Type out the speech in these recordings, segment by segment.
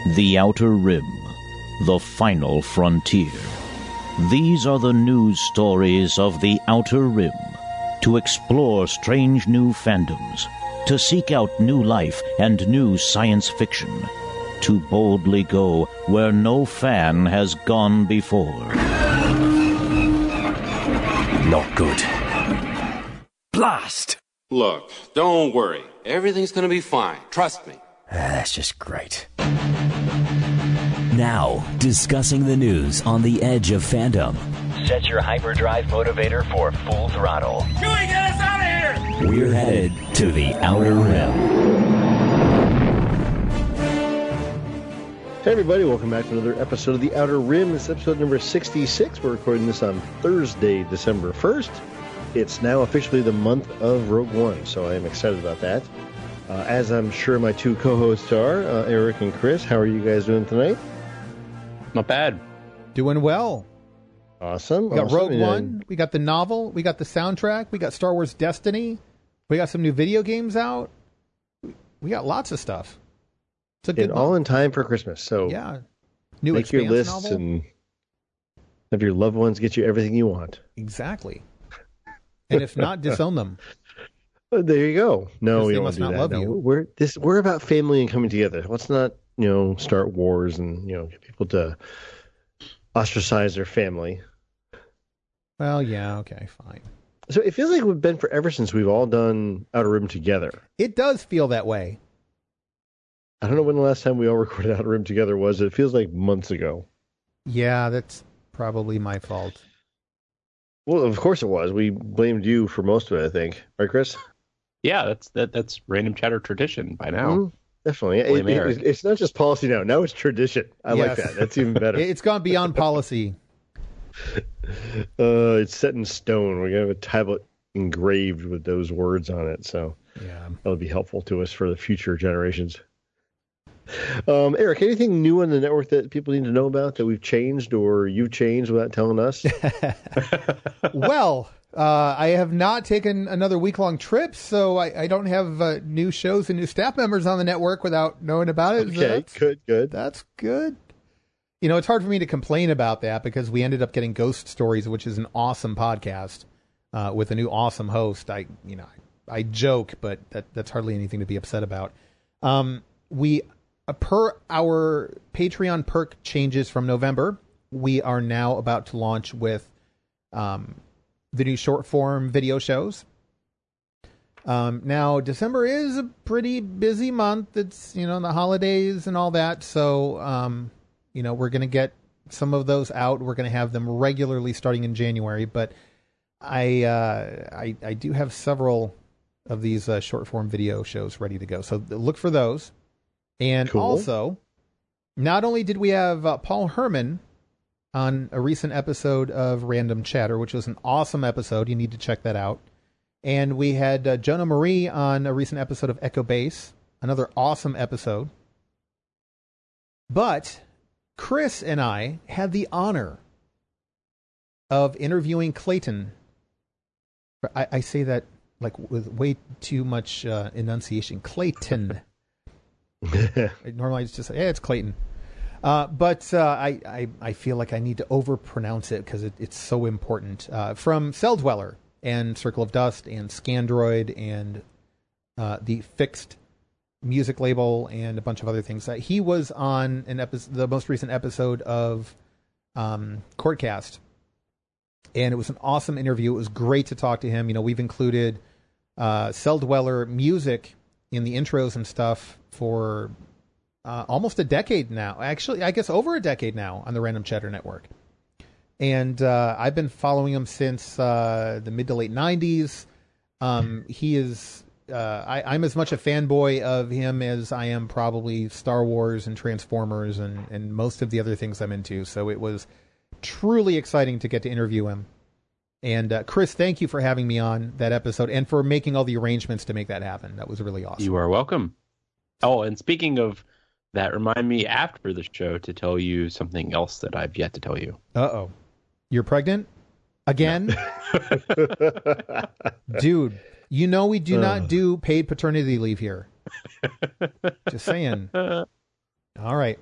The Outer Rim, the final frontier. These are the news stories of the Outer Rim. To explore strange new fandoms, to seek out new life and new science fiction, to boldly go where no fan has gone before. Not good. Blast! Look, don't worry. Everything's gonna be fine. Trust me. That's just great. Now, discussing the news on the edge of fandom. Set your hyperdrive motivator for full throttle. Chewie, get us out of here! We're headed to the Outer Rim. Hey everybody, welcome back to another episode of The Outer Rim. This is episode number 66. We're recording this on Thursday, December 1st. It's now officially the month of Rogue One, so I am excited about that. As I'm sure my two co-hosts are, Eric and Chris, how are you guys doing tonight? Not bad. Doing well. Awesome. We got Rogue One, we got the novel, we got the soundtrack, we got Star Wars Destiny, we got some new video games out. We got lots of stuff. It's a good month. All in time for Christmas, so yeah. New make your lists novel. And have your loved ones get you everything you want. Exactly. And if not, disown them. There you go. No, we don't must do not that. love No, you. we're about family and coming together. Let's not, start wars and, get people to ostracize their family. Well, yeah, okay, fine. So it feels like we've been forever since we've all done Outer Rim together. It does feel that way. I don't know when the last time we all recorded Outer Rim together was. It feels like months ago. Yeah, that's probably my fault. Well, of course it was. We blamed you for most of it, I think. Right, Chris? Yeah, that's random chatter tradition by now. Mm-hmm. Definitely. It's not just policy now. Now it's tradition. I like that. That's even better. It's gone beyond policy. It's set in stone. We're going to have a tablet engraved with those words on it. So yeah, that'll be helpful to us for the future generations. Eric, anything new on the network that people need to know about that we've changed or you've changed without telling us? Well, I have not taken another week-long trip, so I don't have new shows and new staff members on the network without knowing about it. Okay, good. That's good. It's hard for me to complain about that because we ended up getting Ghost Stories, which is an awesome podcast with a new awesome host. I joke, but that's hardly anything to be upset about. We per our Patreon perk changes from November, we are now about to launch with the new short form video shows. Now, December is a pretty busy month. It's, the holidays and all that. So, we're going to get some of those out. We're going to have them regularly starting in January. But I do have several of these short form video shows ready to go. So look for those. And cool. Also, not only did we have Paul Herman on a recent episode of Random Chatter, which was an awesome episode. You need to check that out. And we had Jonah Marie on a recent episode of Echo Base, another awesome episode. But Chris and I had the honor of interviewing Clayton. I say that like with way too much enunciation. Clayton. Normally it's just, it's Clayton. But I feel like I need to overpronounce it because it's so important. From Cell Dweller and Circle of Dust and Scandroid and the Fixed music label and a bunch of other things. He was on the most recent episode of Cordcast, and it was an awesome interview. It was great to talk to him. We've included Cell Dweller music in the intros and stuff for almost a decade now. Actually, I guess over a decade now on the Random Chatter Network. And I've been following him since the mid to late 90s. He is... I'm as much a fanboy of him as I am probably Star Wars and Transformers and most of the other things I'm into. So it was truly exciting to get to interview him. And Chris, thank you for having me on that episode and for making all the arrangements to make that happen. That was really awesome. You are welcome. Oh, and speaking of that, remind me after the show to tell you something else that I've yet to tell you. Uh-oh. You're pregnant? Again? No. Dude, we do not do paid paternity leave here. Just saying. All right.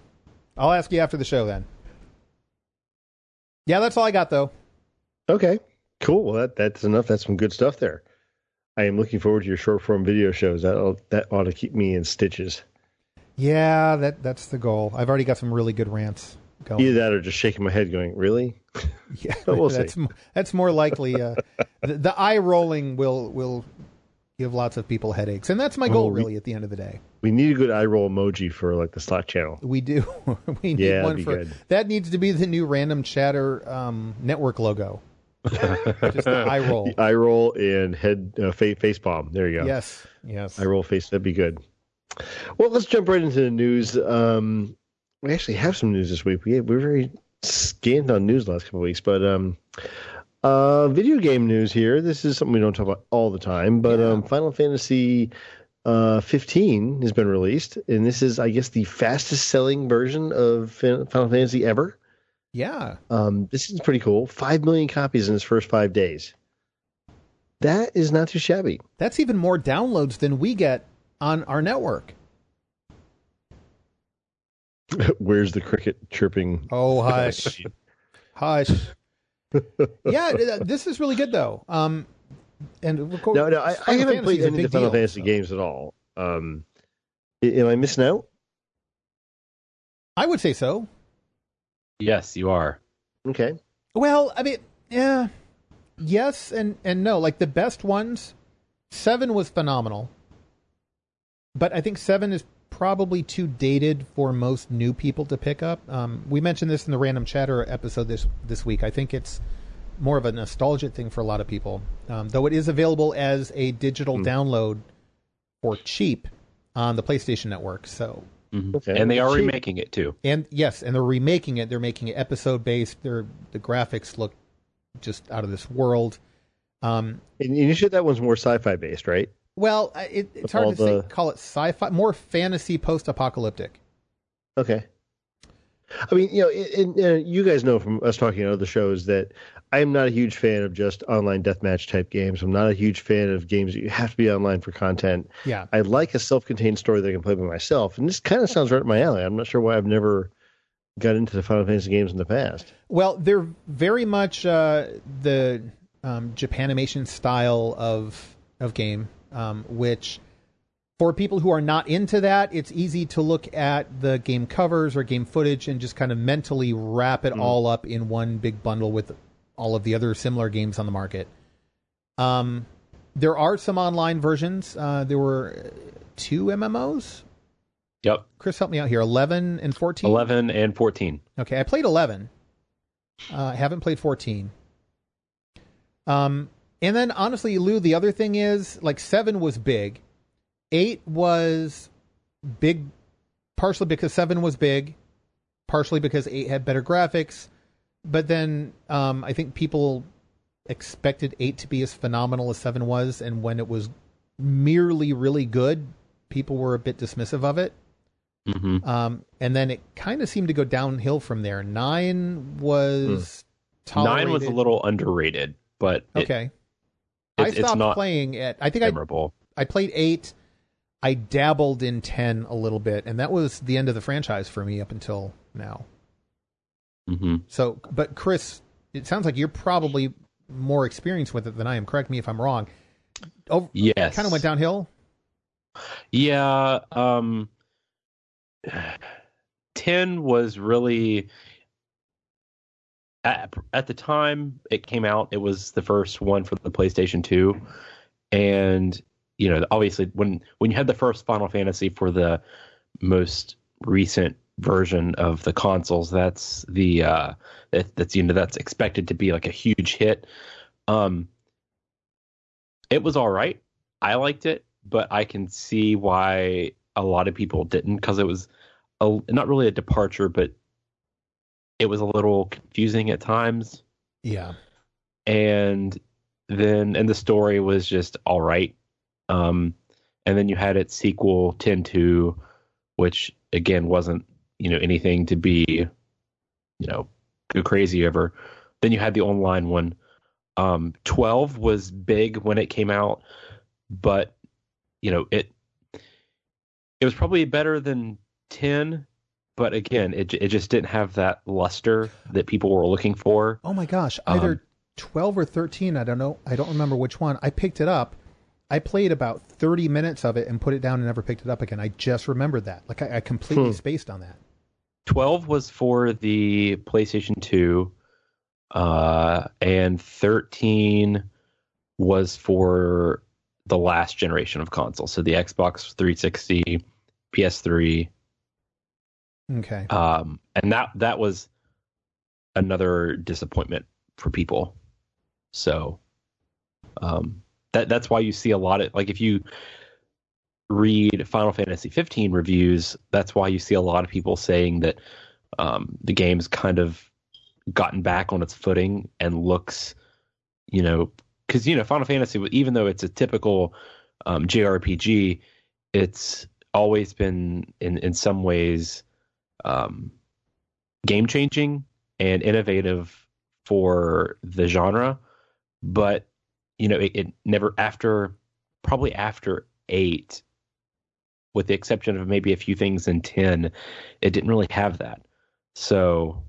I'll ask you after the show then. Yeah, that's all I got, though. Okay, cool. Well, that's enough. That's some good stuff there. I am looking forward to your short form video shows. That ought to keep me in stitches. Yeah, that's the goal. I've already got some really good rants going. Either that or just shaking my head going, really? Yeah, but we'll see. That's more likely. The eye rolling will give lots of people headaches, and that's my goal, really, at the end of the day. We need a good eye roll emoji for like the Slack channel. We do. We need one for good. That needs to be the new Random Chatter network logo. Just the eye roll. The eye roll and head face palm. There you go. Yes. Eye roll face. That'd be good. Well, let's jump right into the news. We actually have some news this week. We're very scant on news the last couple of weeks, but video game news here. This is something we don't talk about all the time, but Final Fantasy 15 has been released, and this is, I guess, the fastest selling version of Final Fantasy ever. Yeah. This is pretty cool. 5 million copies in its first 5 days. That is not too shabby. That's even more downloads than we get on our network. Where's the cricket chirping? Oh, hush. Hush. Yeah, this is really good, though. And no, I haven't played any of the Final Fantasy games at all. Am I missing out? I would say so. Yes, you are. Okay. Well, I mean, yeah. Yes and no. Like, the best ones, 7 was phenomenal. But I think 7 is probably too dated for most new people to pick up. We mentioned this in the Random Chatter episode this week. I think it's more of a nostalgia thing for a lot of people, though it is available as a digital download for cheap on the PlayStation Network. So, okay. And they are remaking it too. And yes, and they're remaking it. They're making it episode based. The graphics look just out of this world. And you said that one's more sci-fi based, right? Well, it's hard to call it sci-fi, more fantasy post-apocalyptic. Okay. I mean, you guys know from us talking on other shows that I am not a huge fan of just online deathmatch type games. I'm not a huge fan of games that you have to be online for content. Yeah. I like a self-contained story that I can play by myself. And this kind of sounds right up my alley. I'm not sure why I've never got into the Final Fantasy games in the past. Well, they're very much the Japanimation style of game. Which for people who are not into that, it's easy to look at the game covers or game footage and just kind of mentally wrap it all up in one big bundle with all of the other similar games on the market. There are some online versions. There were 2 MMOs. Yep. Chris, help me out here. 11 and 14? 11 and 14. Okay, I played 11. I haven't played 14. And then, honestly, Lou, the other thing is, like, 7 was big. 8 was big, partially because 7 was big, partially because 8 had better graphics. But then I think people expected 8 to be as phenomenal as 7 was, and when it was merely really good, people were a bit dismissive of it. Mm-hmm. And then it kind of seemed to go downhill from there. 9 was tolerated. 9 was a little underrated, but okay. I stopped playing it. I think memorable. I played 8. I dabbled in 10 a little bit, and that was the end of the franchise for me up until now. Mm-hmm. So, but Chris, it sounds like you're probably more experienced with it than I am. Correct me if I'm wrong. Yes. It kind of went downhill? Yeah. 10 was really... At the time it came out, it was the first one for the PlayStation 2. And, obviously when you had the first Final Fantasy for the most recent version of the consoles, that's that's expected to be like a huge hit. It was all right. I liked it, but I can see why a lot of people didn't, because it was not really a departure, but it was a little confusing at times. Yeah. And the story was just all right. And then you had its sequel, 10-2, which again wasn't, anything to be, go crazy over. Then you had the online one. 12 was big when it came out, but it was probably better than 10, but again, it just didn't have that luster that people were looking for. Oh my gosh, either 12 or 13, I don't know. I don't remember which one. I picked it up. I played about 30 minutes of it and put it down and never picked it up again. I just remembered that. Like I completely spaced on that. 12 was for the PlayStation 2, and 13 was for the last generation of consoles. So the Xbox 360, PS3. Okay. And that was another disappointment for people. So that's why you see a lot of, like, if you read Final Fantasy 15 reviews, that's why you see a lot of people saying that the game's kind of gotten back on its footing and looks, because Final Fantasy, even though it's a typical JRPG, it's always been in some ways game changing and innovative for the genre, but it never, probably after 8, with the exception of maybe a few things in 10, it didn't really have that. So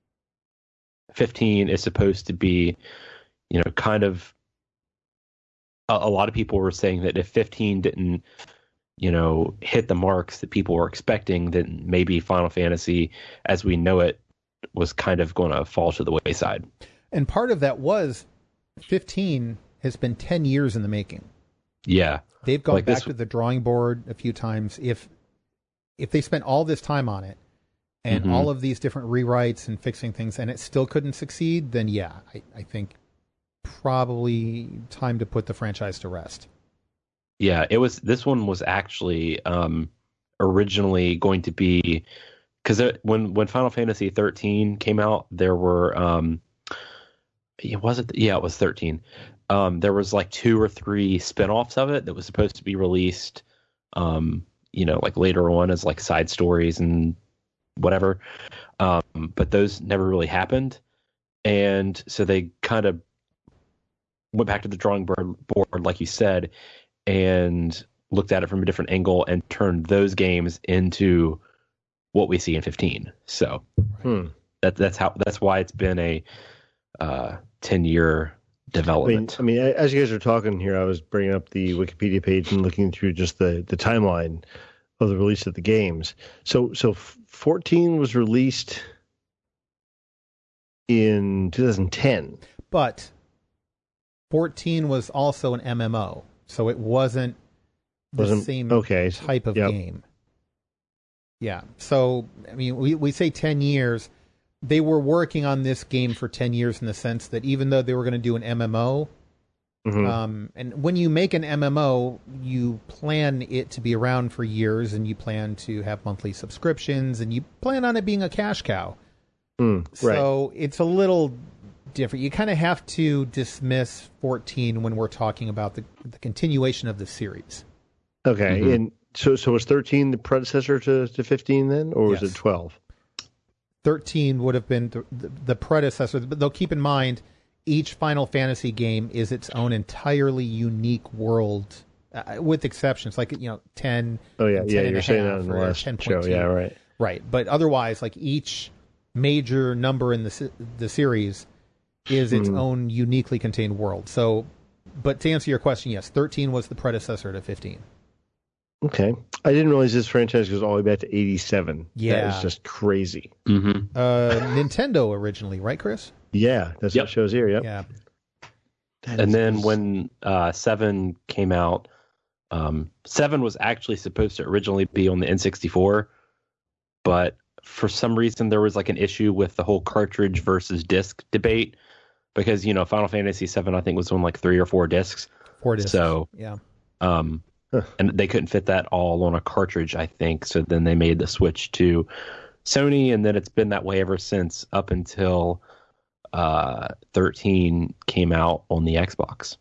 15 is supposed to be, kind of, a lot of people were saying that if 15 didn't, hit the marks that people were expecting, then maybe Final Fantasy as we know it was kind of going to fall to the wayside. And part of that was 15 has been 10 years in the making. Yeah. They've gone back to the drawing board a few times. If they spent all this time on it and all of these different rewrites and fixing things and it still couldn't succeed, then yeah, I think probably time to put the franchise to rest. Yeah, this one was actually originally going to be, because when Final Fantasy 13 came out, there were it was 13. There was like 2 or 3 spin-offs of it that was supposed to be released, like later on as like side stories and whatever. But those never really happened. And so they kind of went back to the drawing board, like you said, and looked at it from a different angle and turned those games into what we see in 15. So that's why it's been a 10-year development. I mean, as you guys are talking here, I was bringing up the Wikipedia page and looking through just the timeline of the release of the games. So 14 was released in 2010. But 14 was also an MMO, so it wasn't the same type of game. Yeah. So, I mean, we say 10 years. They were working on this game for 10 years in the sense that even though they were going to do an MMO, and when you make an MMO, you plan it to be around for years, and you plan to have monthly subscriptions, and you plan on it being a cash cow. So it's a little different. You kind of have to dismiss 14 when we're talking about the continuation of the series. Okay, and so was 13 the predecessor to 15 then, or was it 12? 13 would have been the predecessor, but they'll keep in mind each Final Fantasy game is its own entirely unique world, with exceptions like 10. Oh yeah, you're saying that in the last 10. show. 2. Yeah, right. But otherwise, like each major number in the series is its own uniquely contained world. So, but to answer your question, yes, 13 was the predecessor to 15. Okay. I didn't realize this franchise goes all the way back to 87. Yeah. That is just crazy. Nintendo originally, right, Chris? Yeah, that's what it shows here, yep. Yeah. And then when 7 came out, 7 was actually supposed to originally be on the N64, but for some reason there was like an issue with the whole cartridge versus disc debate, because, Final Fantasy 7, I think, was on like 3 or 4 discs. 4 discs. So, yeah. And they couldn't fit that all on a cartridge, I think. So then they made the switch to Sony, and then it's been that way ever since, up until 13 came out on the Xbox.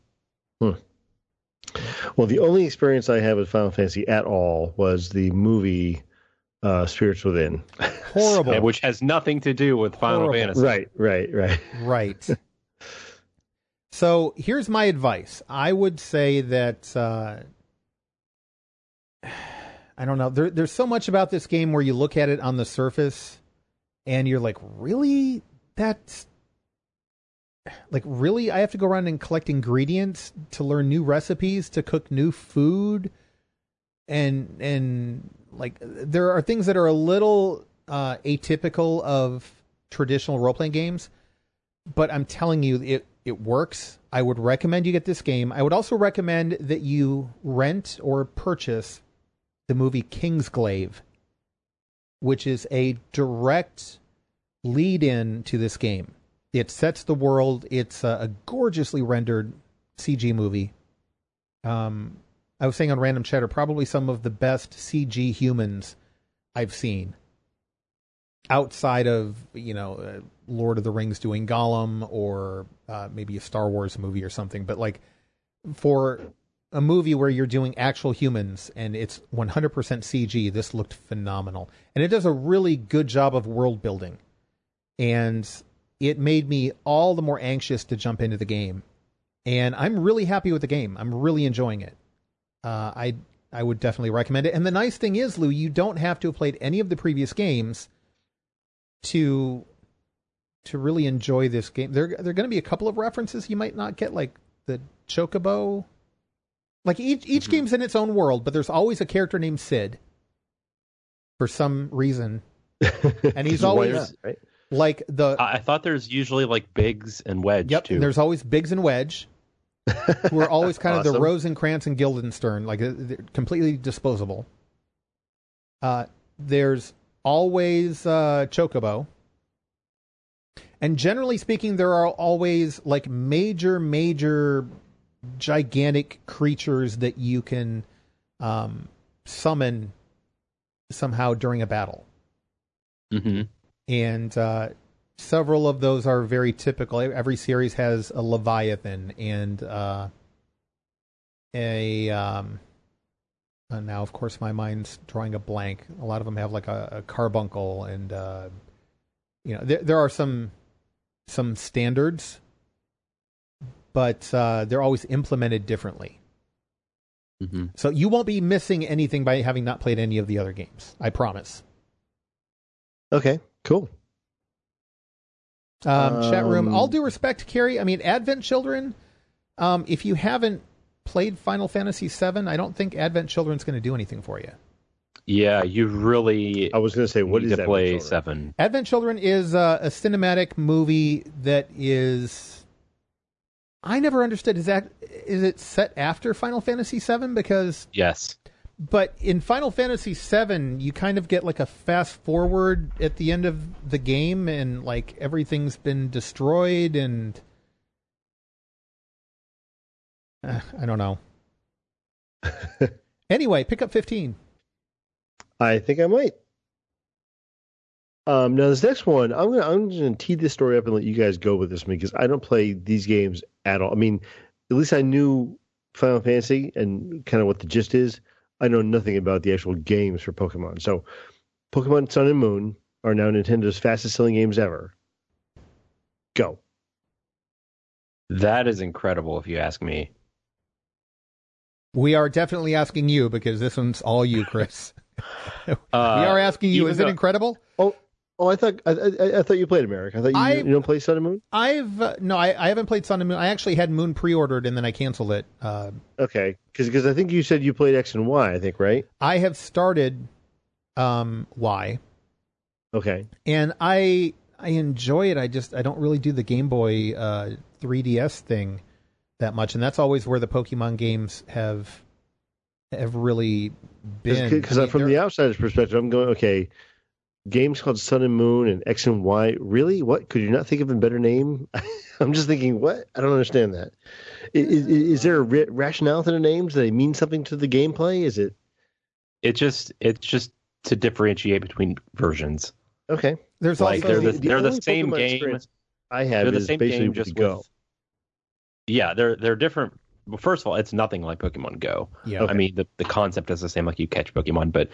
Well, the only experience I have with Final Fantasy at all was the movie Spirits Within. Horrible. Which has nothing to do with Final Fantasy. Right. So here's my advice. I would say that I don't know. There's so much about this game where you look at it on the surface and you're like, really? That's like, really? I have to go around and collect ingredients to learn new recipes, to cook new food. And like, there are things that are a little atypical of traditional role-playing games, but I'm telling you, it works. I would recommend you get this game. I would also recommend that you rent or purchase the movie Kingsglaive, which is a direct lead-in to this game. It sets the world. It's a gorgeously rendered CG movie. I was saying on Random Chatter, probably some of the best CG humans I've seen. Outside of, Lord of the Rings doing Gollum, or maybe a Star Wars movie or something. But like, for a movie where you're doing actual humans and it's 100% CG, this looked phenomenal. And it does a really good job of world building. And it made me all the more anxious to jump into the game. And I'm really happy with the game. I'm really enjoying it. I would definitely recommend it. And the nice thing is, Lou, you don't have to have played any of the previous games to really enjoy this game. There are going to be a couple of references you might not get, like the Chocobo. Like each game's in its own world, but there's always a character named Sid for some reason, and he's always not, right? Like the. I thought there's usually like Biggs and Wedge. Yep, too. And there's always Biggs and Wedge, who are always kind of the Rosencrantz and Guildenstern, like they're completely disposable. There's always Chocobo. And generally speaking, there are always like major gigantic creatures that you can summon somehow during a battle. Mm-hmm. And several of those are very typical. Every series has a Leviathan and now, of course, my mind's drawing a blank. A lot of them have like a carbuncle, and there are some standards, but they're always implemented differently. Mm-hmm. So you won't be missing anything by having not played any of the other games. I promise. Okay, cool. Chat room. All due respect, Carrie. I mean, Advent Children. If you haven't played Final Fantasy VII, I don't think Advent Children's going to do anything for you. Yeah, you really. I was going to say, what is to play 7? Advent Children is a cinematic movie that is. I never understood. Is it set after Final Fantasy VII? Because yes, but in Final Fantasy VII, you kind of get like a fast forward at the end of the game, and like everything's been destroyed, and I don't know. Anyway, pick up 15. I think I might. Now this next one, I'm gonna tee this story up and let you guys go with this one, because I don't play these games at all. I mean, at least I knew Final Fantasy and kind of what the gist is. I know nothing about the actual games for Pokemon. So, Pokemon Sun and Moon are now Nintendo's fastest selling games ever. Go. That is incredible, if you ask me. We are definitely asking you, because this one's all you, Chris. We are asking you, is it incredible? Oh, I thought you played America. I thought you don't play Sun and Moon? I haven't played Sun and Moon. I actually had Moon pre-ordered and then I canceled it. Okay, because I think you said you played X and Y, I think, right? I have started Y. Okay. And I enjoy it. I don't really do the Game Boy 3DS thing that much, and that's always where the Pokemon games have really been. Because from the outsider's perspective, I'm going, okay, games called Sun and Moon and X and Y, really? What? Could you not think of a better name? I'm just thinking, what? I don't understand that. Is there a rationale to the names? Do they mean something to the gameplay? Is it? It's just to differentiate between versions. Okay. There's like also they're the same game. I have they're the same game, just Go. Yeah, they're different. Well, first of all, it's nothing like Pokemon Go. Yeah. Okay. I mean, the concept is the same, like you catch Pokemon, but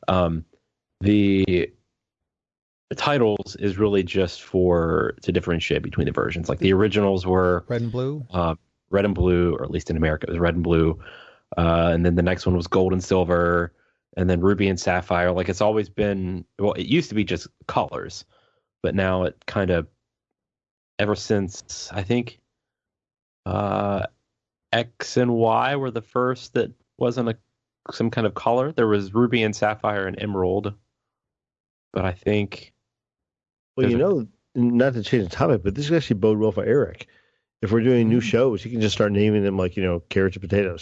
the titles is really just to differentiate between the versions. Like the originals were Red and Blue, or at least in America it was Red and Blue, and then the next one was Gold and Silver, and then Ruby and Sapphire. Like it's always been, well, it used to be just colors, but now it kind of, ever since I think X and Y were the first that wasn't some kind of color. There was Ruby and Sapphire and Emerald, but I think. Well, not to change the topic, but this is actually bode well for Eric. If we're doing new shows, he can just start naming them like, carrots and potatoes.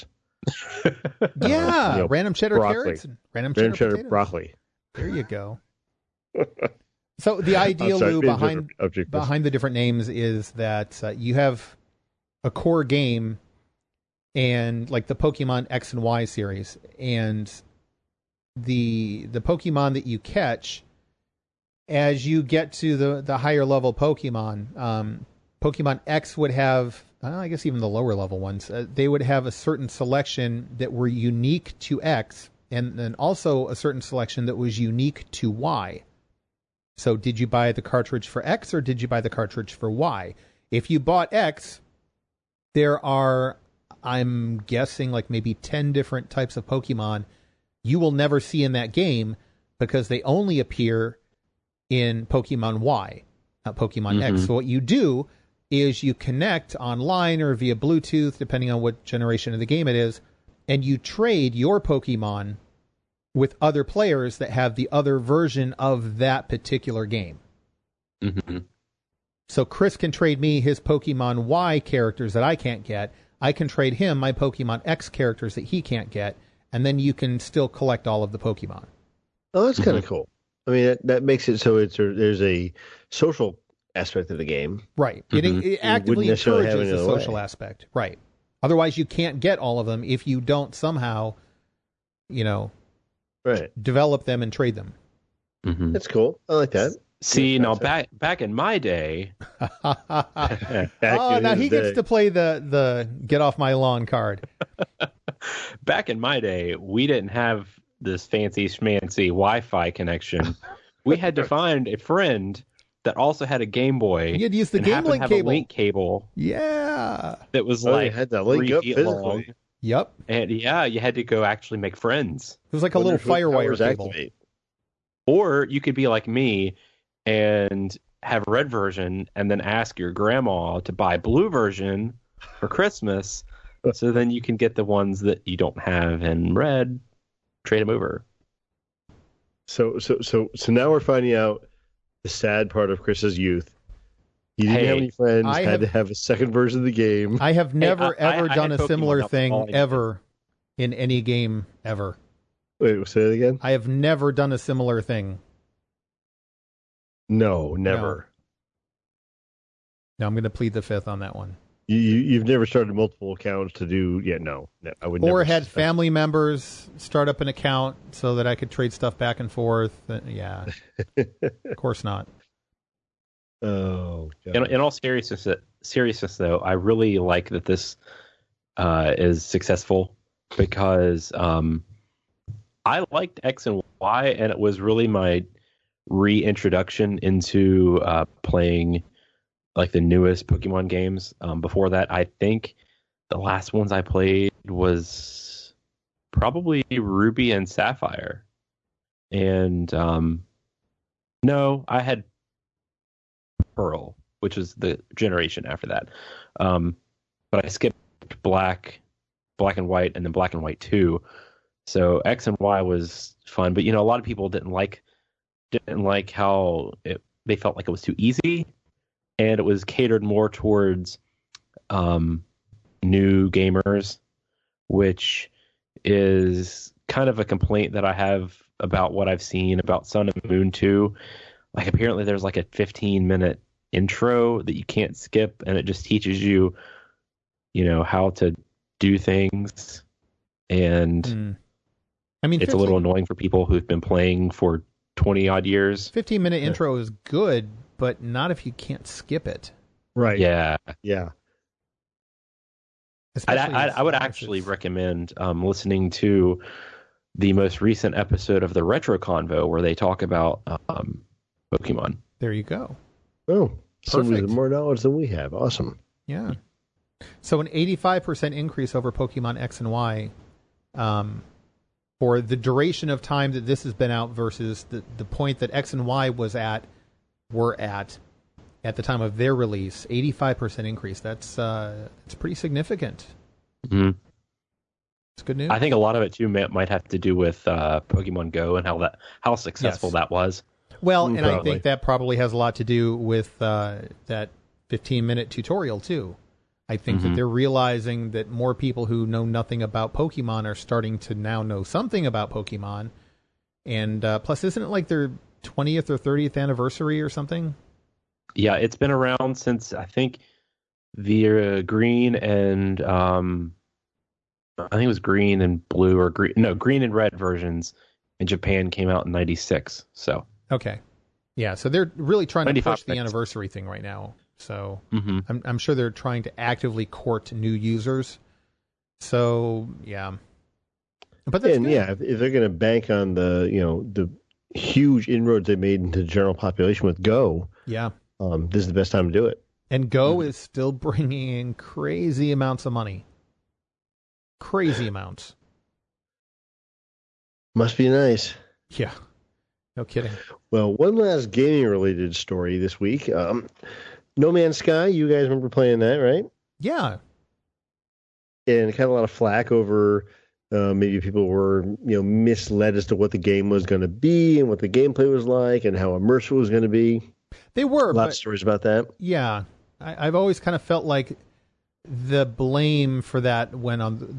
Yeah, random cheddar broccoli. carrots and random cheddar potatoes. Broccoli. There you go. So the idea, Lou, behind the different names is that you have a core game and like the Pokemon X and Y series, and the Pokemon that you catch as you get to the higher level Pokemon. Pokemon X would have, I guess even the lower level ones, they would have a certain selection that were unique to X, and then also a certain selection that was unique to Y. So did you buy the cartridge for X or did you buy the cartridge for Y? If you bought X, there are, I'm guessing, like maybe 10 different types of Pokemon you will never see in that game because they only appear in Pokemon Y, not Pokemon X. So what you do is you connect online or via Bluetooth, depending on what generation of the game it is, and you trade your Pokemon with other players that have the other version of that particular game. Mm-hmm. So Chris can trade me his Pokemon Y characters that I can't get. I can trade him my Pokemon X characters that he can't get, and then you can still collect all of the Pokemon. Oh, that's kind of cool. I mean, that makes it so there's a social aspect of the game. Right. It actively encourages the social aspect. Right. Otherwise, you can't get all of them if you don't somehow, develop them and trade them. Mm-hmm. That's cool. I like that. See, now back in my day. Now he gets to play the get off my lawn card. Back in my day, we didn't have this fancy schmancy Wi-Fi connection. We had to find a friend that also had a Game Boy. You had to use the Game Link cable. A link cable. Yeah. That was you had to link up physically. Long. Yep. And you had to go actually make friends. It was like a little FireWire cable. Activate. Or you could be like me and have a red version and then ask your grandma to buy blue version for Christmas. So then you can get the ones that you don't have in red, trade them over. So now we're finding out the sad part of Chris's youth. He didn't have any friends, had to have a second version of the game. I have never ever done a similar thing ever in any game ever. Wait, say that again? I have never done a similar thing. No, never. No, I'm going to plead the fifth on that one. You've never started multiple accounts to do? Yeah, no, I would. Or never had family members start up an account so that I could trade stuff back and forth. Yeah, of course not. Oh, God. In all seriousness, though, I really like that this is successful because I liked X and Y, and it was really my reintroduction into playing like the newest Pokemon games. Before that, I think the last ones I played was probably Ruby and Sapphire. And no, I had Pearl, which is the generation after that. But I skipped Black and White, and then Black and White 2. So X and Y was fun, but a lot of people didn't like how they felt like it was too easy. And it was catered more towards new gamers, which is kind of a complaint that I have about what I've seen about Sun and Moon 2. Like, apparently there's like a 15-minute intro that you can't skip, and it just teaches you, how to do things. And I mean, it's a little annoying for people who've been playing for 20-odd years. 15-minute intro is good, but not if you can't skip it. Right. Yeah. Yeah. I would actually recommend listening to the most recent episode of the Retro Convo where they talk about Pokemon. There you go. Oh, somebody with more knowledge than we have. Awesome. Yeah. So an 85% increase over Pokemon X and Y. for the duration of time that this has been out versus the point that X and Y were at the time of their release, 85% increase. That's pretty significant. Mm-hmm. It's good news. I think a lot of it too might have to do with Pokemon Go and how successful that was. Well, and I think that probably has a lot to do with that 15-minute tutorial too. I think that they're realizing that more people who know nothing about Pokemon are starting to now know something about Pokemon. And plus, isn't it like their 20th or 30th anniversary or something? Yeah, it's been around since, I think, the green and I think it was green and blue or green and red versions in Japan came out in 96. So okay, yeah, so they're really trying to push the 96. anniversary thing right now. So I'm sure they're trying to actively court new users. So yeah, but that's good. Yeah, if they're going to bank on the huge inroads they made into the general population with Go, yeah, this is the best time to do it. And Go is still bringing in crazy amounts of money. Crazy amounts. Must be nice. Yeah, no kidding. Well, one last gaming-related story this week. No Man's Sky, you guys remember playing that, right? Yeah. And kind of a lot of flack over maybe people were misled as to what the game was going to be and what the gameplay was like and how immersive it was going to be. They were. A lot of stories about that. Yeah. I've always kind of felt like the blame for that went on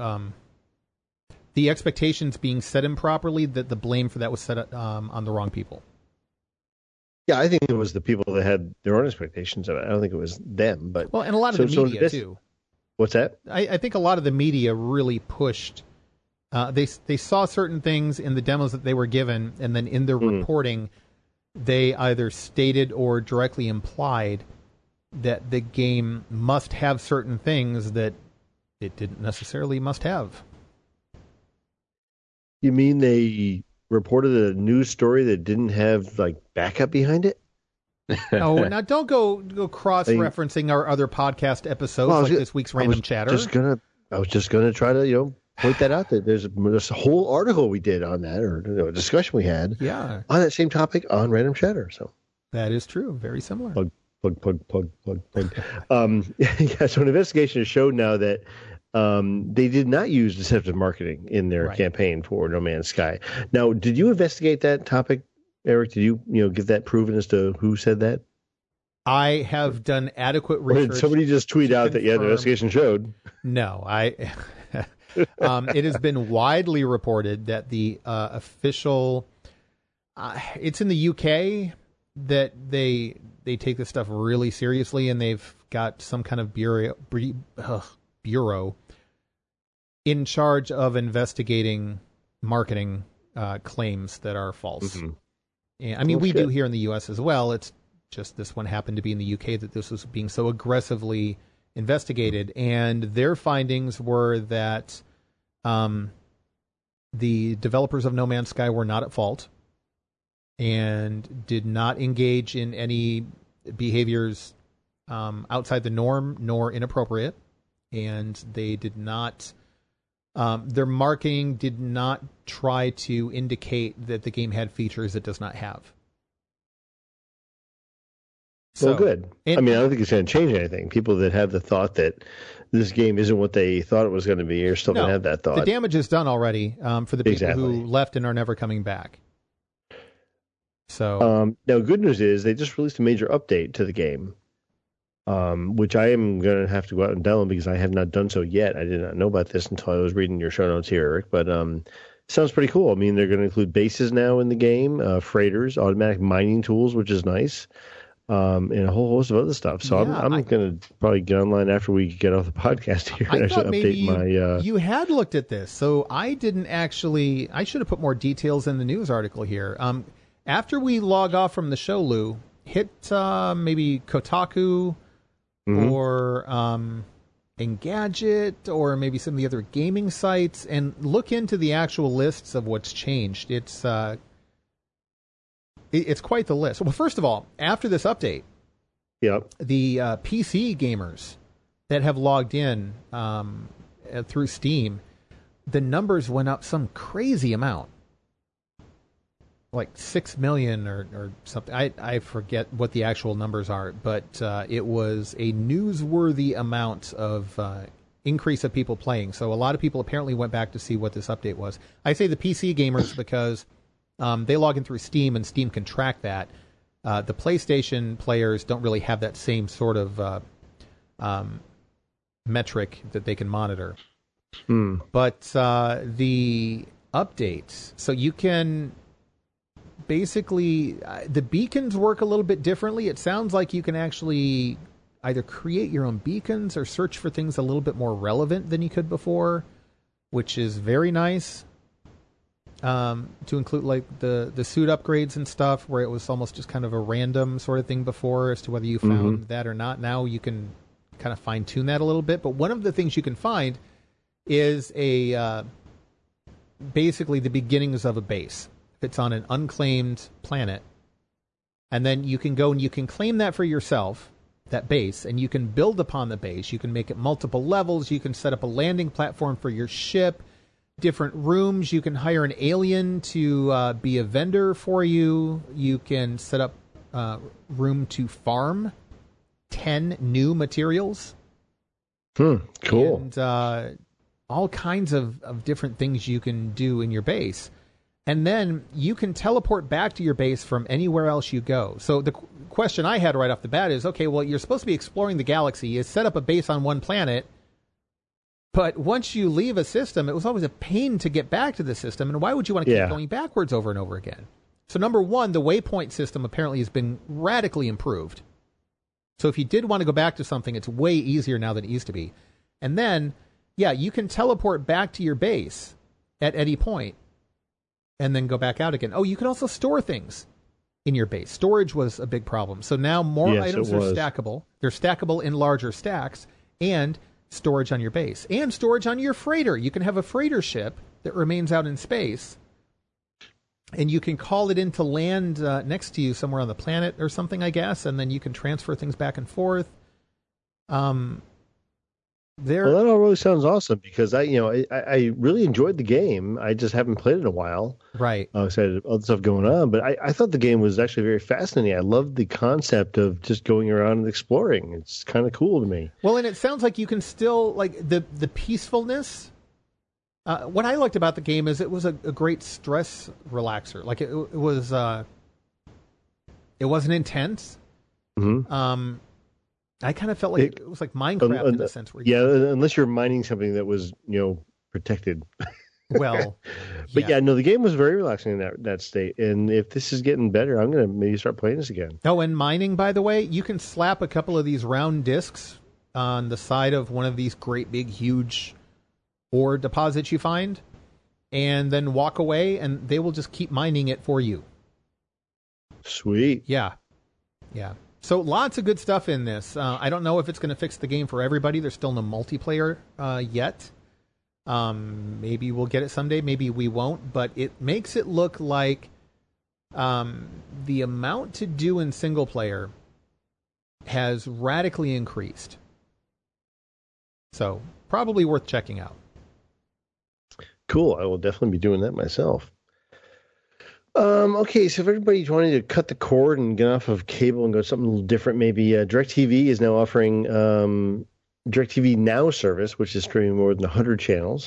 the expectations being set improperly, that the blame for that was set on the wrong people. Yeah, I think it was the people that had their own expectations of it. I don't think it was them. But and a lot of the media, too. What's that? I think a lot of the media really pushed. They saw certain things in the demos that they were given, and then in their reporting, they either stated or directly implied that the game must have certain things that it didn't necessarily must have. You mean they reported a news story that didn't have backup behind it? Oh, now don't go cross-referencing our other podcast episodes this week's Random Chatter. I was just gonna try to point that out. That there's a whole article we did on that, or a discussion we had, on that same topic on Random Chatter. So that is true. Very similar. Plug. Yeah. So an investigation has showed now that they did not use deceptive marketing in their campaign for No Man's Sky. Now, did you investigate that topic, Eric? Did you get that proven as to who said that? I have done adequate research. Or did somebody just tweet out that the investigation showed? No, it has been widely reported that the official, it's in the UK that they take this stuff really seriously, and they've got some kind of bureau in charge of investigating marketing claims that are false. And, I mean, we do here in the U.S. as well. It's just this one happened to be in the UK that this was being so aggressively investigated. And their findings were that the developers of No Man's Sky were not at fault and did not engage in any behaviors outside the norm nor inappropriate. And they did not, their marketing did not try to indicate that the game had features it does not have. Well, good. I mean, I don't think it's going to change anything. People that have the thought that this game isn't what they thought it was going to be are still going to have that thought. The damage is done already for the people who left and are never coming back. So now, good news is they just released a major update to the game, which I am going to have to go out and download because I have not done so yet. I did not know about this until I was reading your show notes here, Eric. But sounds pretty cool. I mean, they're going to include bases now in the game, freighters, automatic mining tools, which is nice. And a whole host of other stuff. So I'm going to probably get online after we get off the podcast here and actually update my... You had looked at this, so I didn't actually... I should have put more details in the news article here. After we log off from the show, Lou, hit maybe Kotaku or Engadget or maybe some of the other gaming sites and look into the actual lists of what's changed. It's quite the list. Well, first of all, after this update, the PC gamers that have logged in through Steam the numbers went up some crazy amount. Like 6 million or something. I forget what the actual numbers are, but it was a newsworthy amount of increase of people playing. So a lot of people apparently went back to see what this update was. I say the PC gamers because they log in through Steam, and Steam can track that. The PlayStation players don't really have that same sort of metric that they can monitor. But the updates, so you can... Basically, the beacons work a little bit differently. It sounds like you can actually either create your own beacons or search for things a little bit more relevant than you could before, which is very nice. To include like the suit upgrades and stuff, where it was almost just kind of a random sort of thing before as to whether you found that or not. Now you can kind of fine tune that a little bit. But one of the things you can find is basically the beginnings of a base. It's on an unclaimed planet, and then you can go and you can claim that for yourself, that base, and you can build upon the base. You can make it multiple levels. You can set up a landing platform for your ship, different rooms. You can hire an alien to be a vendor for you. You can set up room to farm 10 new materials. Cool. And all kinds of different things you can do in your base. And then you can teleport back to your base from anywhere else you go. So the question I had right off the bat is, okay, well, you're supposed to be exploring the galaxy. You set up a base on one planet, but once you leave a system, it was always a pain to get back to the system. And why would you want to keep going backwards over and over again? So number one, the waypoint system apparently has been radically improved. So if you did want to go back to something, it's way easier now than it used to be. And then, you can teleport back to your base at any point. And then go back out again. Oh, you can also store things in your base. Storage was a big problem. So now more items are stackable. They're stackable in larger stacks, and storage on your base. And storage on your freighter. You can have a freighter ship that remains out in space, and you can call it in to land next to you somewhere on the planet or something, I guess, and then you can transfer things back and forth. Well, that all really sounds awesome because I really enjoyed the game. I just haven't played it in a while. Right. Excited about other stuff going on, but I thought the game was actually very fascinating. I loved the concept of just going around and exploring. It's kind of cool to me. Well, and it sounds like you can still, like, the peacefulness. What I liked about the game is it was a great stress relaxer. Like, it wasn't intense. Mm-hmm. I kind of felt like it was like Minecraft in a sense. Where unless you're mining something that was, protected. Well, but the game was very relaxing in that state. And if this is getting better, I'm going to maybe start playing this again. Oh, and mining, by the way, you can slap a couple of these round discs on the side of one of these great big, huge ore deposits you find, and then walk away, and they will just keep mining it for you. Sweet. Yeah. So lots of good stuff in this. I don't know if it's going to fix the game for everybody. There's still no multiplayer yet. Maybe we'll get it someday. Maybe we won't. But it makes it look like the amount to do in single player has radically increased. So probably worth checking out. Cool. I will definitely be doing that myself. Okay, so if everybody's wanting to cut the cord and get off of cable and go something a little different, maybe DirecTV is now offering DirecTV Now service, which is streaming more than 100 channels.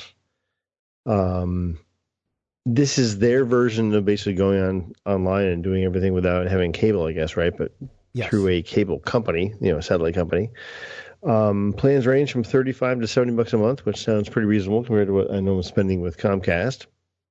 This is their version of basically going online and doing everything without having cable, I guess, right? But through a cable company, satellite company. Plans range from $35 to $70 a month, which sounds pretty reasonable compared to what I know I'm spending with Comcast.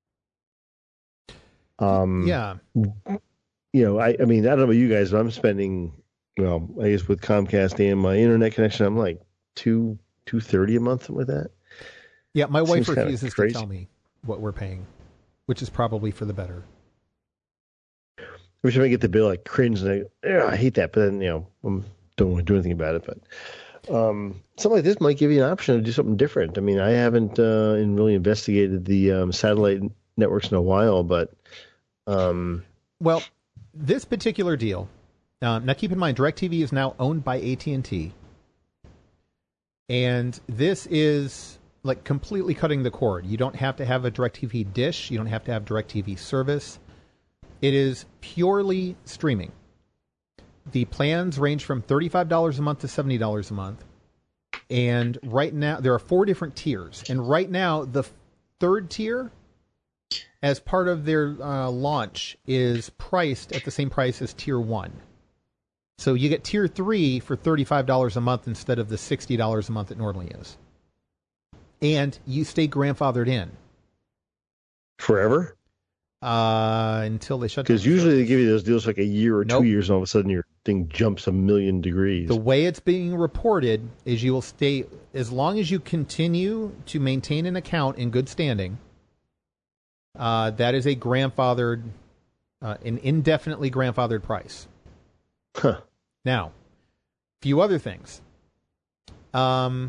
I mean, I don't know about you guys, but I'm spending, I guess with Comcast and my internet connection, I'm like $230 a month, something like that. Yeah, my wife refuses to tell me what we're paying, which is probably for the better. Every time I get the bill, I cringe and I hate that, but then I don't want to do anything about it. But something like this might give you an option to do something different. I mean, I haven't really investigated the satellite networks in a while, but well, this particular deal. Now, keep in mind, DirecTV is now owned by AT&T, and this is like completely cutting the cord. You don't have to have a DirecTV dish. You don't have to have DirecTV service. It is purely streaming. The plans range from $35 a month to $70 a month. And right now, there are 4 different tiers. And right now, the third tier, as part of their launch, is priced at the same price as tier 1. So you get tier 3 for $35 a month instead of the $60 a month it normally is. And you stay grandfathered in. Forever? Until they shut down. Because usually they give you those deals like a year or 2 years, and all of a sudden your thing jumps 1,000,000 degrees. The way it's being reported is you will stay, as long as you continue to maintain an account in good standing, that is a grandfathered, an indefinitely grandfathered price. Huh. Now, a few other things. My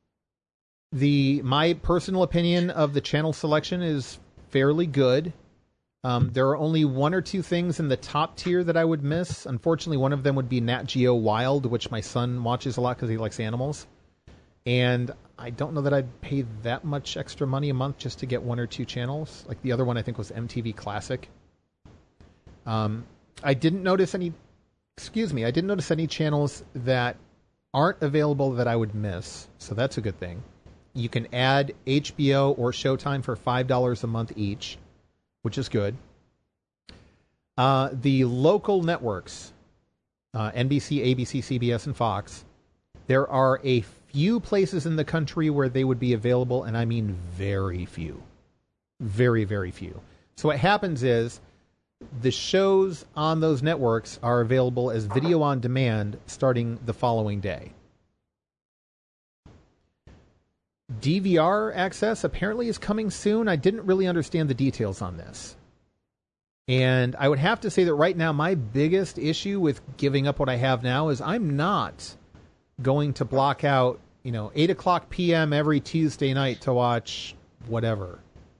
personal opinion of the channel selection is fairly good. There are only 1 or 2 things in the top tier that I would miss. Unfortunately, one of them would be Nat Geo Wild, which my son watches a lot because he likes animals. And I don't know that I'd pay that much extra money a month just to get 1 or 2 channels. Like the other one I think was MTV Classic. I didn't notice any channels that aren't available that I would miss. So that's a good thing. You can add HBO or Showtime for $5 a month each, which is good. The local networks, NBC, ABC, CBS, and Fox, there are a few places in the country where they would be available, and I mean very few. Very, very few. So what happens is the shows on those networks are available as video on demand starting the following day. DVR access apparently is coming soon. I didn't really understand the details on this. And I would have to say that right now my biggest issue with giving up what I have now is I'm not going to block out, 8 o'clock p.m. every Tuesday night to watch whatever.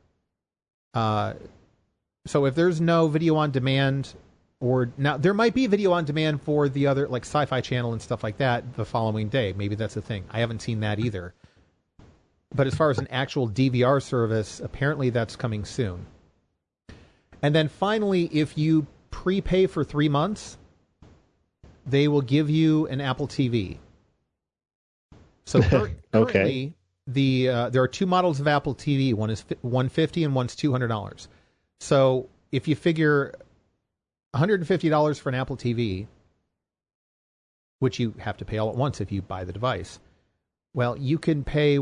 So if there's no video on demand, or now there might be video on demand for the other, like Sci-Fi Channel and stuff like that the following day. Maybe that's a thing. I haven't seen that either. But as far as an actual DVR service, apparently that's coming soon. And then finally, if you prepay for 3 months, they will give you an Apple TV. So currently, there are 2 models of Apple TV. One is $150 and one's $200. So if you figure $150 for an Apple TV, which you have to pay all at once if you buy the device, well, you can pay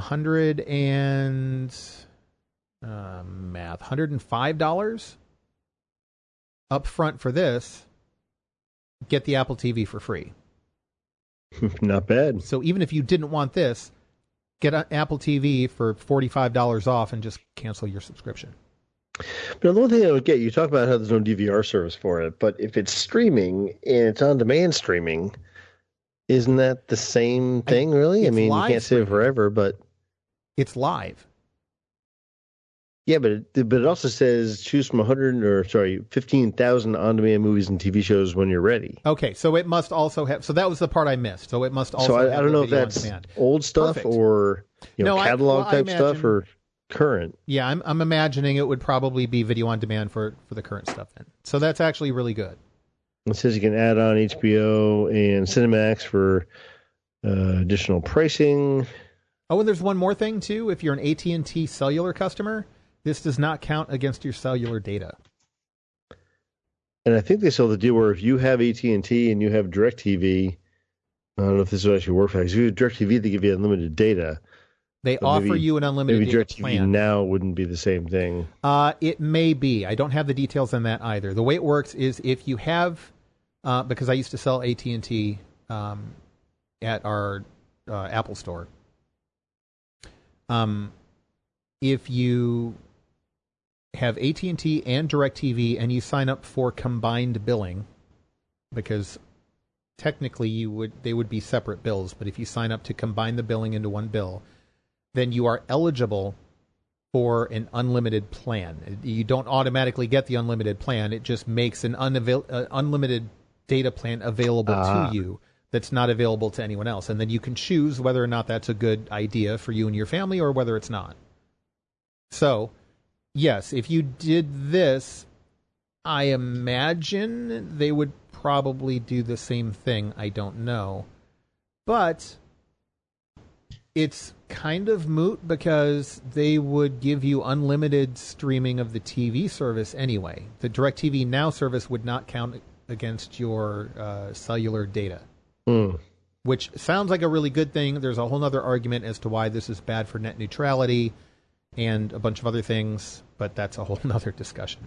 $105 up front for this, get the Apple TV for free. Not bad. So even if you didn't want this, get an Apple TV for $45 off and just cancel your subscription. But the one thing I would get, you talk about how there's no DVR service for it, but if it's streaming and it's on-demand streaming, isn't that the same thing, really? I mean, you can't say it forever, but... It's live. Yeah, but it also says choose from 15,000 on-demand movies and TV shows when you're ready. Okay, so it must also have... So that was the part I missed. So it must also So have I don't know if that's old stuff or catalog type stuff or current. Yeah, I'm imagining it would probably be video on demand for the current stuff then. So that's actually really good. It says you can add on HBO and Cinemax for additional pricing. Oh, and there's one more thing, too. If you're an AT&T cellular customer, this does not count against your cellular data. And I think they sold the deal where if you have AT&T and you have DirecTV, I don't know if this will actually work for you. If you have DirecTV, they give you unlimited data. They offer you an unlimited data plan. Maybe DirecTV now wouldn't be the same thing. It may be. I don't have the details on that either. The way it works is if you have, because I used to sell AT&T at our Apple store. If you have AT&T and DirecTV and you sign up for combined billing, because technically they would be separate bills, but if you sign up to combine the billing into one bill, then you are eligible for an unlimited plan. You don't automatically get the unlimited plan. It just makes an unlimited data plan available to you that's not available to anyone else. And then you can choose whether or not that's a good idea for you and your family or whether it's not. So, yes, if you did this, I imagine they would probably do the same thing. I don't know. But it's kind of moot because they would give you unlimited streaming of the TV service anyway. The DirecTV Now service would not count against your cellular data, which sounds like a really good thing. There's a whole other argument as to why this is bad for net neutrality and a bunch of other things, but that's a whole other discussion.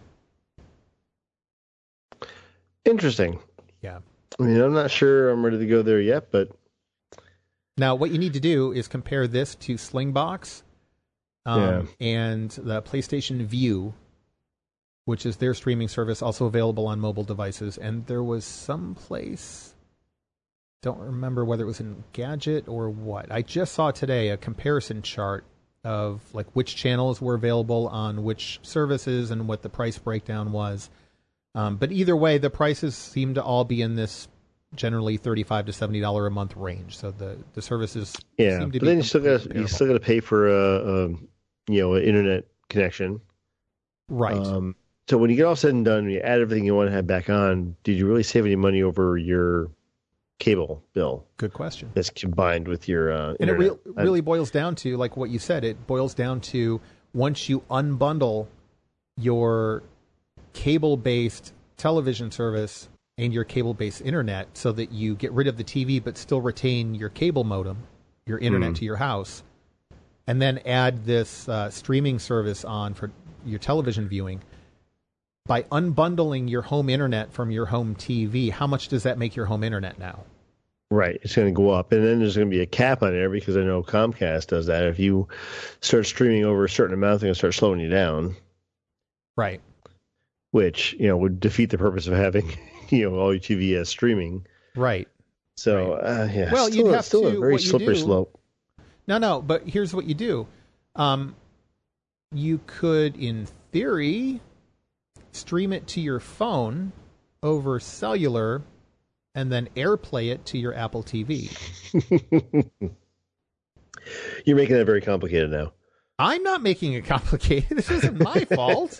Interesting. Yeah. I mean, I'm not sure I'm ready to go there yet, but... Now, what you need to do is compare this to Slingbox and the PlayStation Vue, which is their streaming service, also available on mobile devices. And there was some place, don't remember whether it was in Gadget or what. I just saw today a comparison chart of like which channels were available on which services and what the price breakdown was. But either way, the prices seem to all be in this generally $35 to $70 a month range. So the services seem to be. But then you still got to pay for an internet connection, right? So when you get all said and done, you add everything you want to have back on. Did you really save any money over your cable bill? Good question. That's combined with your and internet. it really boils down to, like what you said. It boils down to once you unbundle your cable-based television service and your cable-based internet so that you get rid of the TV but still retain your cable modem, your internet to your house, and then add this streaming service on for your television viewing. By unbundling your home internet from your home TV, how much does that make your home internet now? Right. It's going to go up. And then there's going to be a cap on there because I know Comcast does that. If you start streaming over a certain amount, they're going to start slowing you down. Right. Which, would defeat the purpose of having, all your TV as streaming. Right. So, right. Well, you'd have still to, a very slippery slope. No, but here's what you do. You could, in theory, stream it to your phone over cellular and then AirPlay it to your Apple TV. You're making that very complicated now. I'm not making it complicated. This isn't my fault.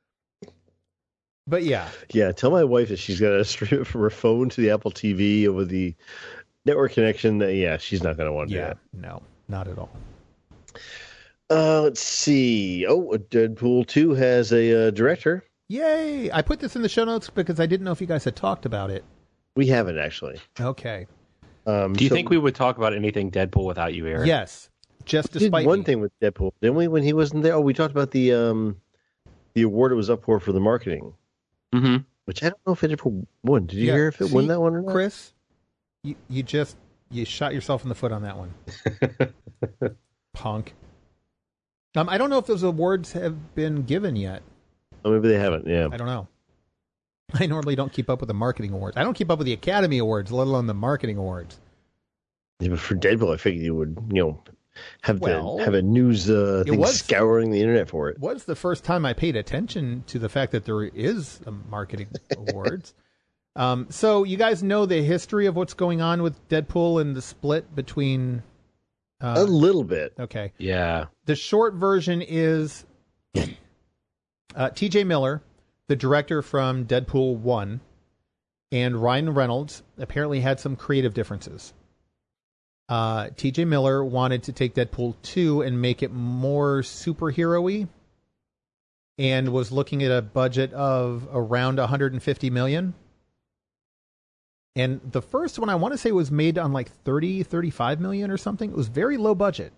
But yeah. Yeah, tell my wife that she's got to stream it from her phone to the Apple TV over the network connection. She's not going to want to do that. No, not at all. Let's see. Deadpool 2 has a director. Yay! I put this in the show notes because I didn't know if you guys had talked about it. We haven't, actually. Okay. Do you think we would talk about anything Deadpool without you, Eric? Yes. Just despite one thing with Deadpool, didn't we, when he wasn't there? Oh, we talked about the award it was up for the marketing. Mm-hmm. Which I don't know if it ever won. Did you hear if it won that one or not? Chris, you shot yourself in the foot on that one. Punk. I don't know if those awards have been given yet. Oh, maybe they haven't, yeah. I don't know. I normally don't keep up with the marketing awards. I don't keep up with the Academy Awards, let alone the marketing awards. Yeah, but for Deadpool, I figured you would, have a news thing scouring the internet for it. It was the first time I paid attention to the fact that there is a marketing awards. So you guys know the history of what's going on with Deadpool and the split between... a little bit. Okay. Yeah. The short version is T.J. Miller, the director from Deadpool 1, and Ryan Reynolds apparently had some creative differences. T.J. Miller wanted to take Deadpool 2 and make it more superhero-y and was looking at a budget of around $150 million. And the first one, I want to say, was made on like $35 million or something. It was very low budget.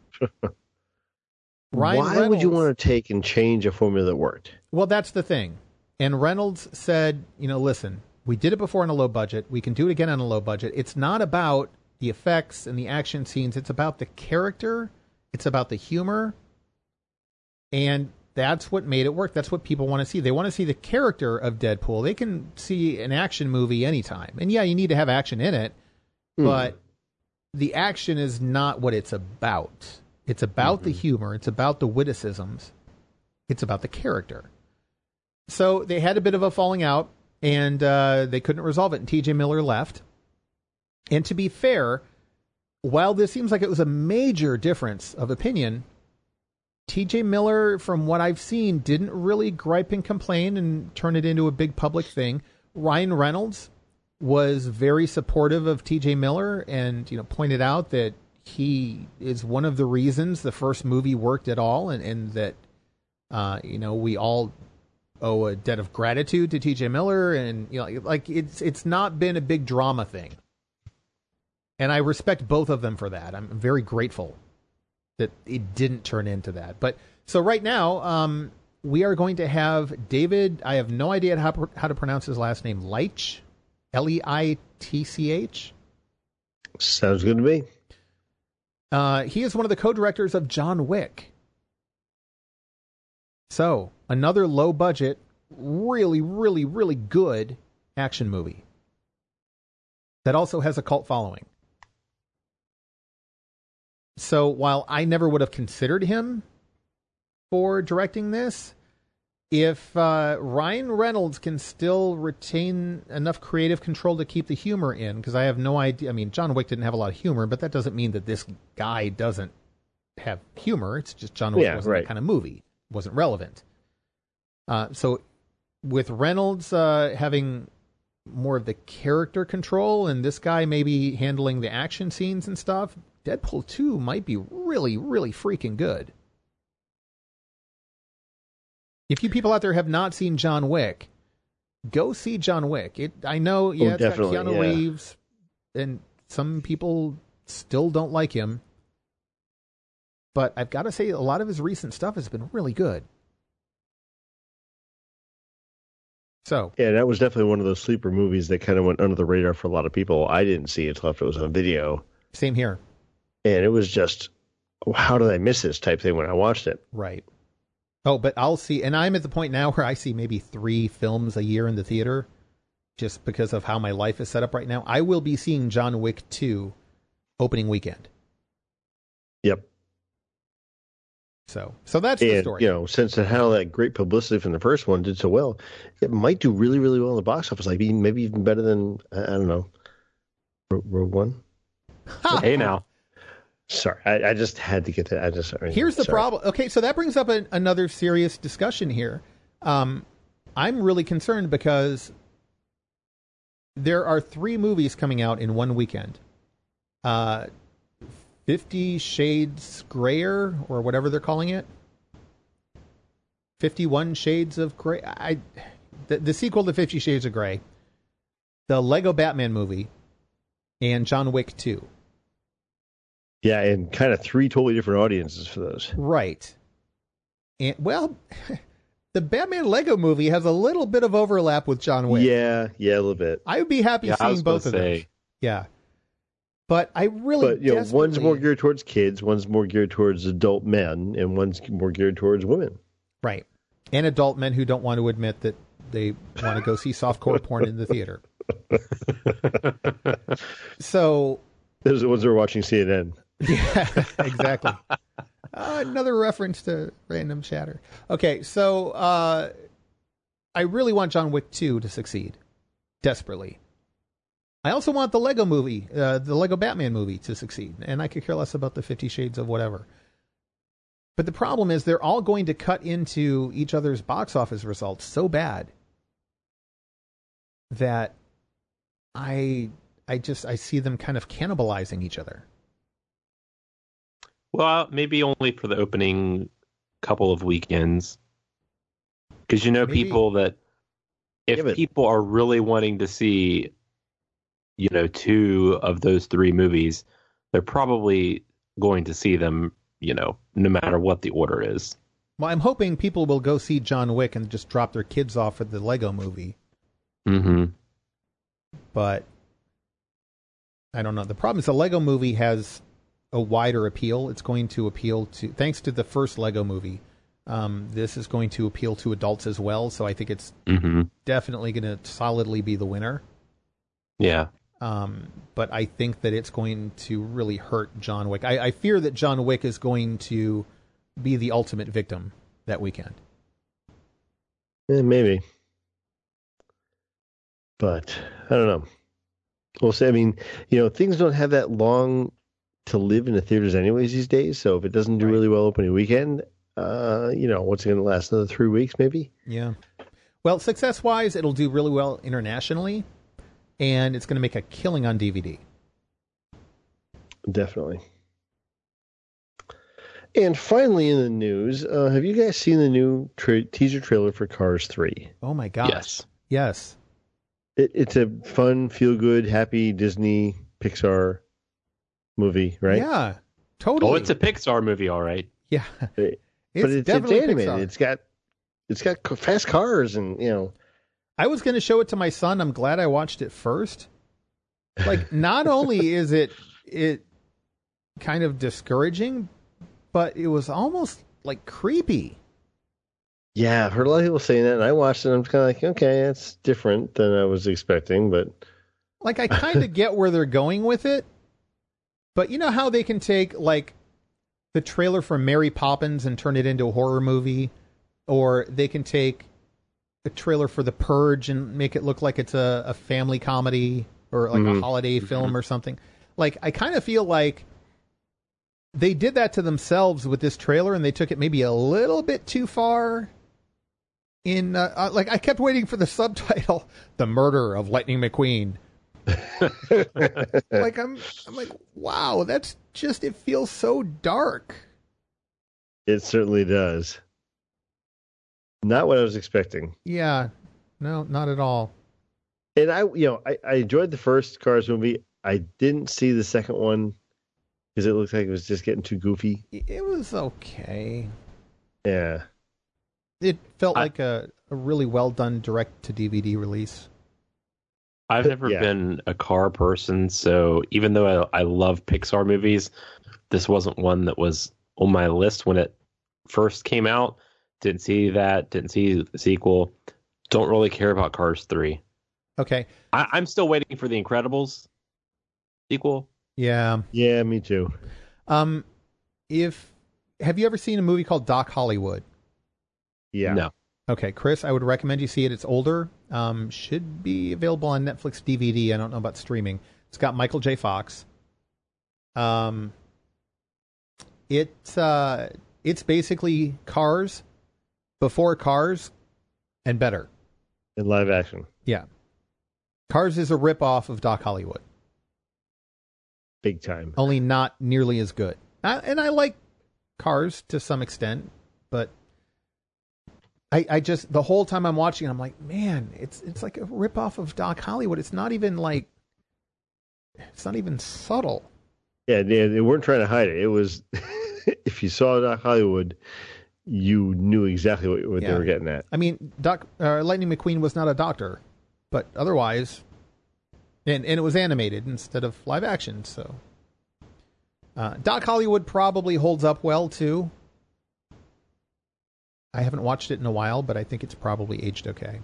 Why would you want to take and change a formula that worked? Well, that's the thing. And Reynolds said, listen, we did it before on a low budget. We can do it again on a low budget. It's not about the effects and the action scenes. It's about the character. It's about the humor. And that's what made it work. That's what people want to see. They want to see the character of Deadpool. They can see an action movie anytime. And yeah, you need to have action in it, but the action is not what it's about. It's about the humor. It's about the witticisms. It's about the character. So they had a bit of a falling out, and they couldn't resolve it, and T.J. Miller left. And to be fair, while this seems like it was a major difference of opinion, TJ Miller, from what I've seen, didn't really gripe and complain and turn it into a big public thing. Ryan Reynolds was very supportive of TJ Miller and, pointed out that he is one of the reasons the first movie worked at all, and that, we all owe a debt of gratitude to TJ Miller, and, it's not been a big drama thing. And I respect both of them for that. I'm very grateful that it didn't turn into that. But so right now, we are going to have David. I have no idea how to pronounce his last name. Leitch, Leitch. Sounds good to me. He is one of the co-directors of John Wick. So another low budget, really, really, really good action movie that also has a cult following. So while I never would have considered him for directing this, if Ryan Reynolds can still retain enough creative control to keep the humor in, because I have no idea. I mean, John Wick didn't have a lot of humor, but that doesn't mean that this guy doesn't have humor. It's just John Wick wasn't that kind of movie. It wasn't relevant. So with Reynolds having more of the character control and this guy maybe handling the action scenes and stuff, Deadpool 2 might be really, really freaking good. If you people out there have not seen John Wick, go see John Wick. I know, it's got Keanu Reeves, and some people still don't like him. But I've got to say, a lot of his recent stuff has been really good. So yeah, that was definitely one of those sleeper movies that kind of went under the radar for a lot of people. I didn't see it until after it was on video. Same here. And it was just, how did I miss this type thing when I watched it? Right. Oh, but I'll see, and I'm at the point now where I see maybe 3 films a year in the theater, just because of how my life is set up right now. I will be seeing John Wick 2 opening weekend. Yep. So that's the story. Since it had all that great publicity from the first one, did so well, it might do really, really well in the box office. Like maybe even better than, I don't know, Rogue One. Hey now. Sorry, I just had to get that. Here's the problem. Okay, so that brings up another serious discussion here. I'm really concerned because there are 3 movies coming out in one weekend. 50 Shades Grayer, or whatever they're calling it. 51 Shades of Grey. The sequel to 50 Shades of Grey. The Lego Batman movie. And John Wick 2. Yeah, and kind of 3 totally different audiences for those. Right. And, well, the Batman Lego movie has a little bit of overlap with John Wick. Yeah, a little bit. I would be happy seeing both of them. Yeah. But I really one's more geared towards kids, one's more geared towards adult men, and one's more geared towards women. Right. And adult men who don't want to admit that they want to go see softcore porn in the theater. So... those are the ones who are watching CNN. Yeah, exactly. Another reference to random chatter. Okay, so I really want John Wick 2 to succeed. Desperately. I also want the Lego movie, the Lego Batman movie to succeed. And I could care less about the 50 Shades of whatever. But the problem is they're all going to cut into each other's box office results so bad that I see them kind of cannibalizing each other. Well, maybe only for the opening couple of weekends. Because people that, if people are really wanting to see, 2 of those 3 movies, they're probably going to see them, no matter what the order is. Well, I'm hoping people will go see John Wick and just drop their kids off at the Lego movie. Mm-hmm. But I don't know. The problem is the Lego movie has a wider appeal. It's going to appeal to, thanks to the first Lego movie, this is going to appeal to adults as well. So I think it's definitely going to solidly be the winner. Yeah. But I think that it's going to really hurt John Wick. I fear that John Wick is going to be the ultimate victim that weekend. Maybe. But I don't know. We'll say, I mean, things don't have that long to live in the theaters anyways these days. So if it doesn't do really well opening weekend, what's it going to last? Another 3 weeks, maybe? Yeah. Well, success-wise, it'll do really well internationally, and it's going to make a killing on DVD. Definitely. And finally in the news, have you guys seen the new teaser trailer for Cars 3? Oh, my gosh. Yes. It's a fun, feel-good, happy Disney, Pixar movie, right? Yeah, totally. Oh, it's a Pixar movie, all right. Yeah. But it's animated. Pixar. It's got fast cars and, I was going to show it to my son. I'm glad I watched it first. Like, not only is it kind of discouraging, but it was almost like creepy. Yeah, I've heard a lot of people saying that, and I watched it, and I'm kind of like, okay, that's different than I was expecting, but... Like, I kind of get where they're going with it, but you know how they can take, like, the trailer for Mary Poppins and turn it into a horror movie? Or they can take a trailer for The Purge and make it look like it's a family comedy or like a holiday film or something. Like, I kind of feel like they did that to themselves with this trailer, and they took it maybe a little bit too far. I kept waiting for the subtitle, "The Murder of Lightning McQueen." Like, I'm like, wow, that's just, it feels so dark. It certainly does. Not what I was expecting. Yeah, no, not at all. And I enjoyed the first Cars movie. I didn't see the second one because it looked like it was just getting too goofy. It was okay. Yeah. It felt like a really well done direct-to-DVD release. I've never been a car person, so even though I love Pixar movies, this wasn't one that was on my list when it first came out. Didn't see that, didn't see the sequel. Don't really care about Cars 3. Okay. I'm still waiting for the Incredibles sequel. Yeah. Yeah, me too. Have you ever seen a movie called Doc Hollywood? Yeah. No. Okay, Chris, I would recommend you see it. It's older. Should be available on Netflix DVD. I don't know about streaming. It's got Michael J. Fox. It's basically Cars before Cars and better. In live action. Yeah. Cars is a ripoff of Doc Hollywood. Big time. Only not nearly as good. And I like Cars to some extent, but I just, the whole time I'm watching, I'm like, man, it's like a ripoff of Doc Hollywood. It's not even subtle. Yeah, they weren't trying to hide it. It was, if you saw Doc Hollywood, you knew exactly what they were getting at. I mean, Lightning McQueen was not a doctor, but otherwise, and it was animated instead of live action, so. Doc Hollywood probably holds up well, too. I haven't watched it in a while, but I think it's probably aged okay.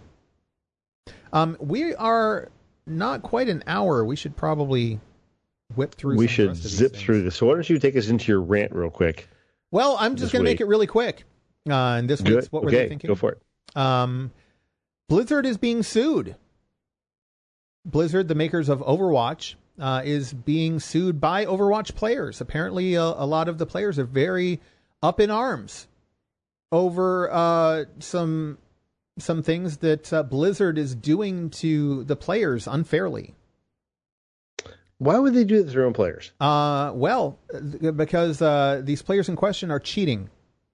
We are not quite an hour. We should probably whip through. We should zip through this. So why don't you take us into your rant real quick? Well, I'm just going to make it really quick. And this week's What Were They Thinking? Go for it. Blizzard is being sued. Blizzard, the makers of Overwatch, is being sued by Overwatch players. Apparently, a lot of the players are very up in arms over some things that Blizzard is doing to the players unfairly. Why would they do that to their own players? Because these players in question are cheating.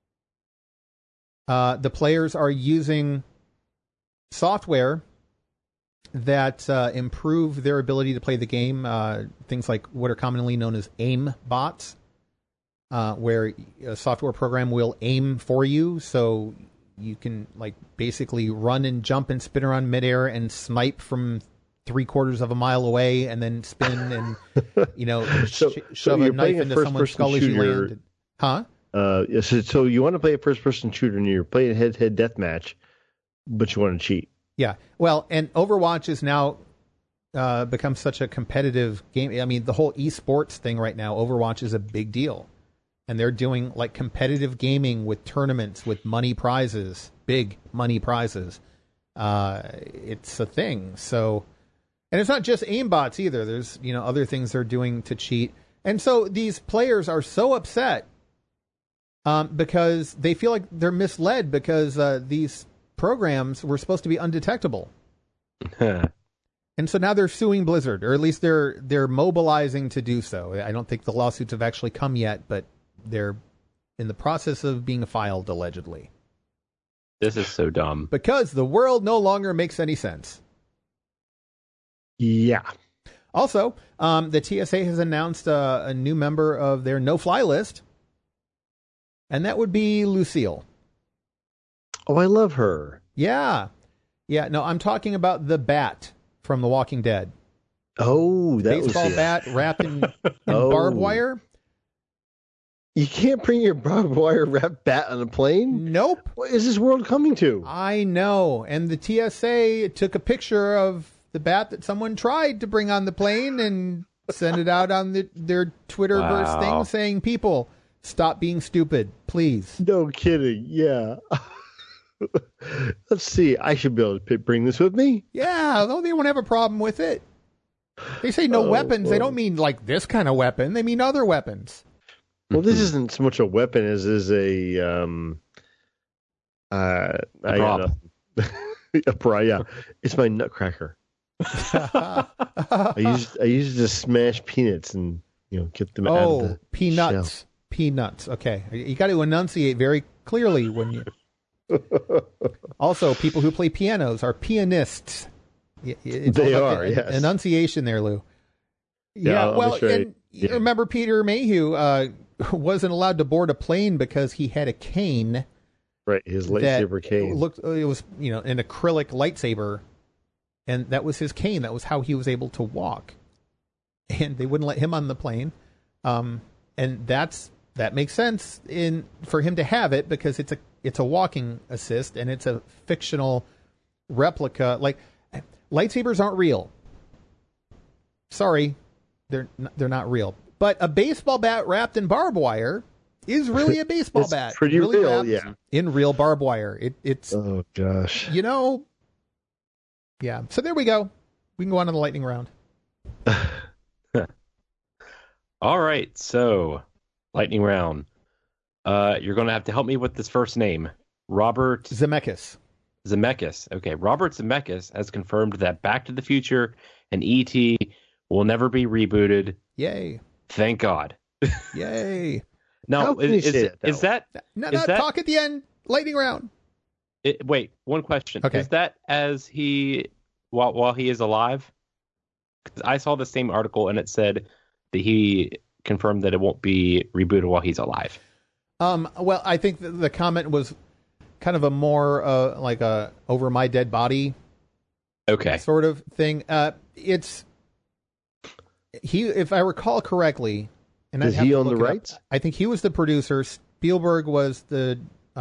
The players are using software that improve their ability to play the game. Things like what are commonly known as aim bots. Where a software program will aim for you, so you can basically run and jump and spin around midair and snipe from 3/4 of a mile away, and then spin and shove a knife into someone's skull as you land. Huh? So you want to play a first-person shooter, and you're playing a head-to-head deathmatch, but you want to cheat. Yeah. Well, and Overwatch is now become such a competitive game. I mean, the whole esports thing right now, Overwatch is a big deal. And they're doing competitive gaming with tournaments with money prizes, big money prizes. It's a thing. So, And it's not just aimbots either. There's, other things they're doing to cheat. And so these players are so upset because they feel like they're misled because these programs were supposed to be undetectable. And so now they're suing Blizzard, or at least they're mobilizing to do so. I don't think the lawsuits have actually come yet, but they're in the process of being filed, allegedly. This is so dumb. Because the world no longer makes any sense. Yeah. Also, the TSA has announced a new member of their no-fly list, and that would be Lucille. Oh, I love her. Yeah. Yeah, no, I'm talking about the Bat from The Walking Dead. Oh, that baseball was bat wrapped in barbed wire. You can't bring your barbed wire wrapped bat on a plane? Nope. What is this world coming to? I know. And the TSA took a picture of the bat that someone tried to bring on the plane and send it out on their Twitterverse thing saying, people, stop being stupid, please. No kidding. Yeah. Let's see. I should be able to bring this with me. Yeah, they won't have a problem with it. They say no weapons. They don't mean like this kind of weapon. They mean other weapons. Well, this isn't so much a weapon as is a prop. Yeah, it's my nutcracker. I used it to smash peanuts and get them out of the peanuts. shell. Peanuts. Okay, you got to enunciate very clearly when you. Also, people who play pianos are pianists. They are, yes. Enunciation there, Lou. Yeah, well, and you remember Peter Mayhew wasn't allowed to board a plane because he had a cane. Right, his lightsaber cane. It was, an acrylic lightsaber, and that was his cane. That was how he was able to walk. And they wouldn't let him on the plane. And that makes sense for him to have it because it's a walking assist and it's a fictional replica. Like, lightsabers aren't real. Sorry, they're not real. But a baseball bat wrapped in barbed wire is really a baseball bat. Pretty really real, yeah. In real barbed wire. It's oh gosh. Yeah. So there we go. We can go on to the lightning round. All right, so lightning round. You're going to have to help me with this first name. Robert Zemeckis. Okay, Robert Zemeckis has confirmed that Back to the Future and E.T. will never be rebooted. Yay. Thank God. Yay. Now, is that talk at the end? Lightning round. Wait, one question. Okay. Is that as while he is alive? Because I saw the same article and it said that he confirmed that it won't be rebooted while he's alive. Well, I think the comment was kind of a more like a over my dead body, sort of thing. If I recall correctly, and does he own the rights? I think he was the producer. Spielberg was the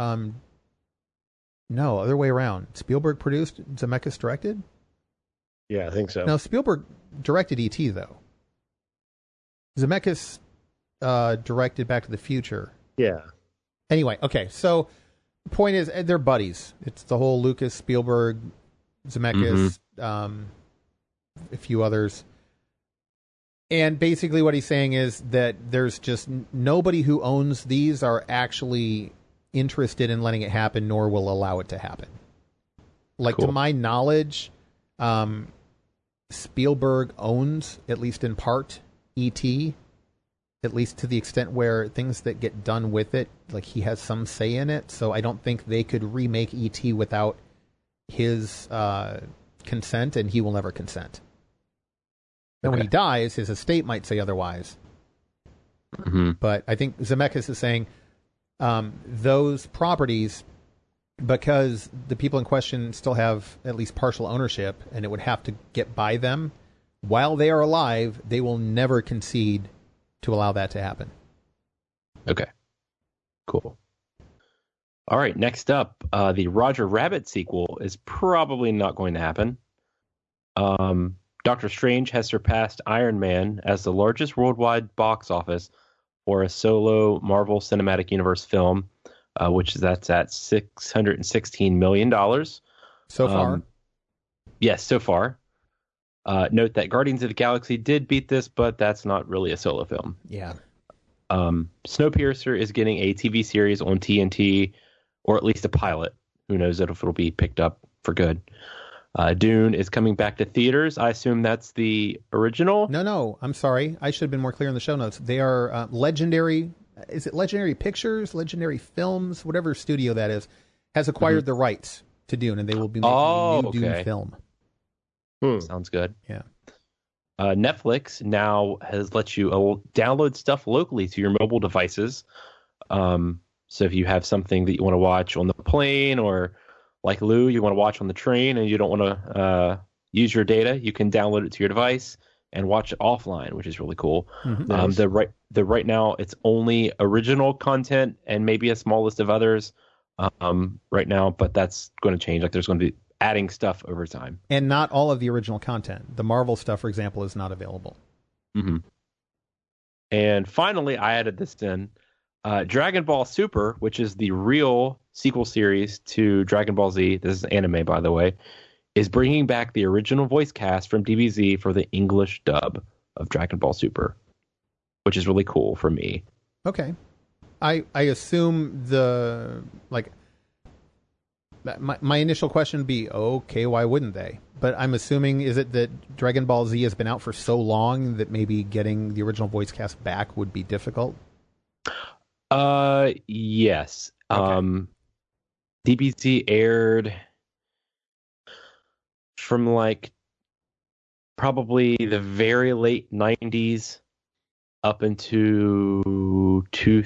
no, other way around. Spielberg produced, Zemeckis directed. Yeah, I think so. No, Spielberg directed E.T. though. Zemeckis directed Back to the Future. Yeah. Anyway, okay, so the point is they're buddies. It's the whole Lucas, Spielberg, Zemeckis, a few others. And basically what he's saying is that there's just nobody who owns these are actually interested in letting it happen, nor will allow it to happen. Like, to my knowledge, Spielberg owns, at least in part, E.T., at least to the extent where things that get done with it, like he has some say in it. So I don't think they could remake E.T. without his consent, and he will never consent. Then when he dies, his estate might say otherwise. Mm-hmm. But I think Zemeckis is saying those properties, because the people in question still have at least partial ownership, and it would have to get by them, while they are alive, they will never concede to allow that to happen. Okay. Cool. All right, next up, the Roger Rabbit sequel is probably not going to happen. Doctor Strange has surpassed Iron Man as the largest worldwide box office for a solo Marvel Cinematic Universe film, that's at $616 million. So far. Yes, so far. Note that Guardians of the Galaxy did beat this, but that's not really a solo film. Yeah. Snowpiercer is getting a TV series on TNT, or at least a pilot. Who knows if it'll be picked up for good. Dune is coming back to theaters. I assume that's the original? No. I'm sorry. I should have been more clear in the show notes. They are Legendary. Is it Legendary Pictures, Legendary Films, whatever studio that is, has acquired the rights to Dune, and they will be making a new Dune film. Sounds good. Yeah. Netflix now has let you download stuff locally to your mobile devices. So if you have something that you want to watch on the plane, or like Lou, you want to watch on the train and you don't want to use your data, you can download it to your device and watch it offline, which is really cool. Nice. Right now it's only original content and maybe a small list of others right now, but that's going to change. Like there's going to be adding stuff over time. And not all of the original content. The Marvel stuff, for example, is not available. Mm-hmm. And finally, I added this in. Dragon Ball Super, which is the real sequel series to Dragon Ball Z, this is anime, by the way, is bringing back the original voice cast from DBZ for the English dub of Dragon Ball Super, which is really cool for me. Okay. I assume my initial question would be, okay, why wouldn't they? But I'm assuming, is it that Dragon Ball Z has been out for so long that maybe getting the original voice cast back would be difficult? Yes. Okay. DBZ aired from like probably the very late 90s up into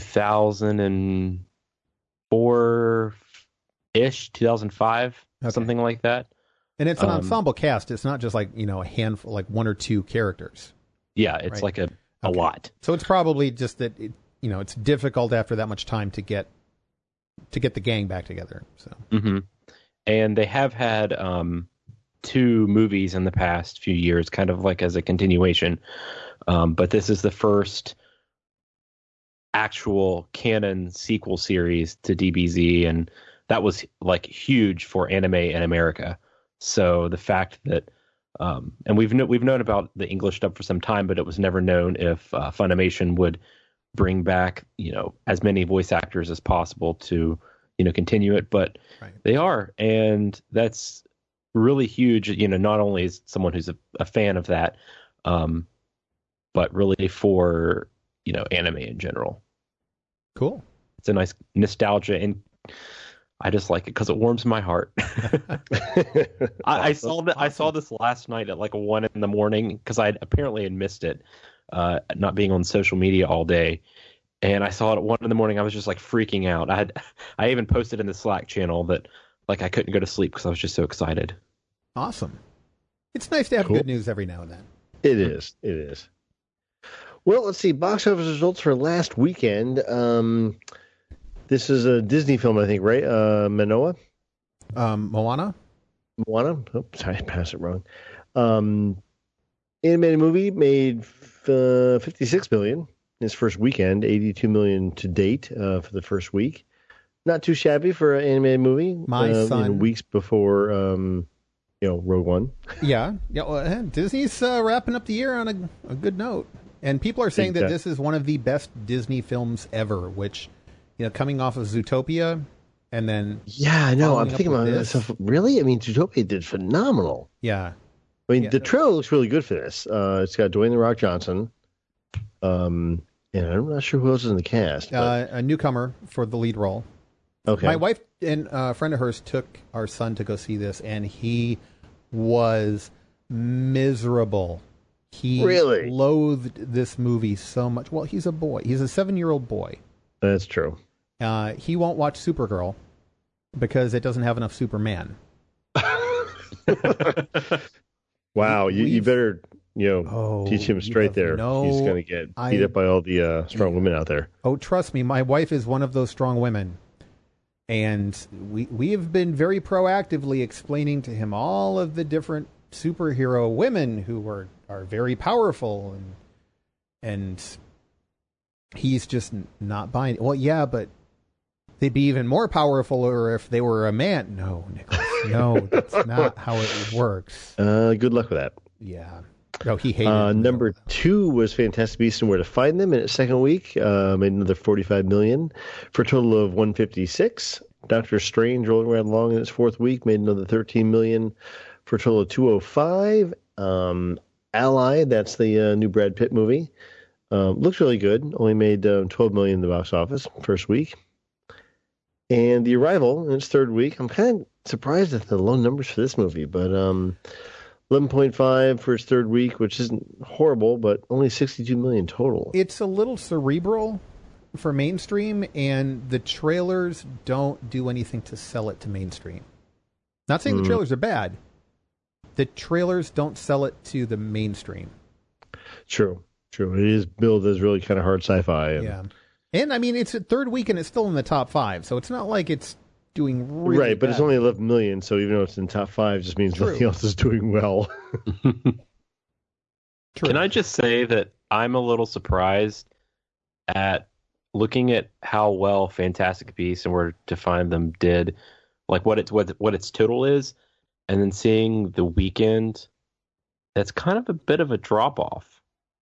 2004-ish, 2005, something like that. And it's an ensemble cast. It's not just like, a handful, like one or two characters. Yeah, it's right? like a lot. So it's probably just that it's difficult after that much time to get the gang back together. So, and they have had 2 movies in the past few years, kind of like as a continuation. But this is the first actual canon sequel series to DBZ, and that was like huge for anime in America. So the fact that, and we've known about the English dub for some time, but it was never known if Funimation would bring back as many voice actors as possible to continue it, but they are, and that's really huge. Not only as someone who's a fan of that, but really for anime in general. Cool. It's a nice nostalgia, and I just like it because it warms my heart. I saw this last night at like 1 a.m. because I apparently had missed it, not being on social media all day. And I saw it at 1 a.m. I was just like freaking out. I even posted in the Slack channel that like I couldn't go to sleep because I was just so excited. Awesome. It's nice to have good news every now and then. It is. Well, let's see. Box office results for last weekend. This is a Disney film, I think, right? Moana? Moana? Oh, sorry, I passed it wrong. Animated movie made $56 million in its first weekend, $82 million to date for the first week. Not too shabby for an animated movie. My son, weeks before, Rogue One. Yeah. Well, Disney's wrapping up the year on a good note, and people are saying that this is one of the best Disney films ever. Which, coming off of Zootopia, and then I know. I'm thinking about myself. Really? I mean, Zootopia did phenomenal. Yeah. I mean, the trailer looks really good for this. It's got Dwayne "The Rock" Johnson. And I'm not sure who else is in the cast. A newcomer for the lead role. Okay. My wife and a friend of hers took our son to go see this, and he was miserable. He really loathed this movie so much. Well, he's a boy. He's a 7-year-old boy. That's true. He won't watch Supergirl because it doesn't have enough Superman. Wow, you better teach him straight there. He's going to get beat up by all the strong women out there. Oh, trust me, my wife is one of those strong women. And we have been very proactively explaining to him all of the different superhero women who are very powerful, and he's just not buying it. Well, yeah, but they'd be even more powerful or if they were a man. No, Nicholas, no, that's not how it works. Good luck with that. Yeah. Oh, he hated it. Number 2 was Fantastic Beasts and Where to Find Them in its second week. Made another $45 million for a total of $156. Doctor Strange rolling right along in its fourth week, made another $13 million for a total of $205. Ally, that's the new Brad Pitt movie. Looks really good. Only made $12 million in the box office first week. And The Arrival in its third week. I'm kind of surprised at the low numbers for this movie, but 11.5 for its third week, which isn't horrible, but only $62 million total. It's a little cerebral for mainstream, and the trailers don't do anything to sell it to mainstream. Not saying the trailers are bad. The trailers don't sell it to the mainstream. True. It is billed as really kind of hard sci-fi. Yeah. And, I mean, it's a third week, and it's still in the top 5, so it's not like it's doing really right, but bad. it's only 11 million, so even though it's in top 5, it just means nothing else is doing well. Can I just say that I'm a little surprised at looking at how well Fantastic Beasts and Where to Find Them did, like what its total is, and then seeing the weekend, that's kind of a bit of a drop off,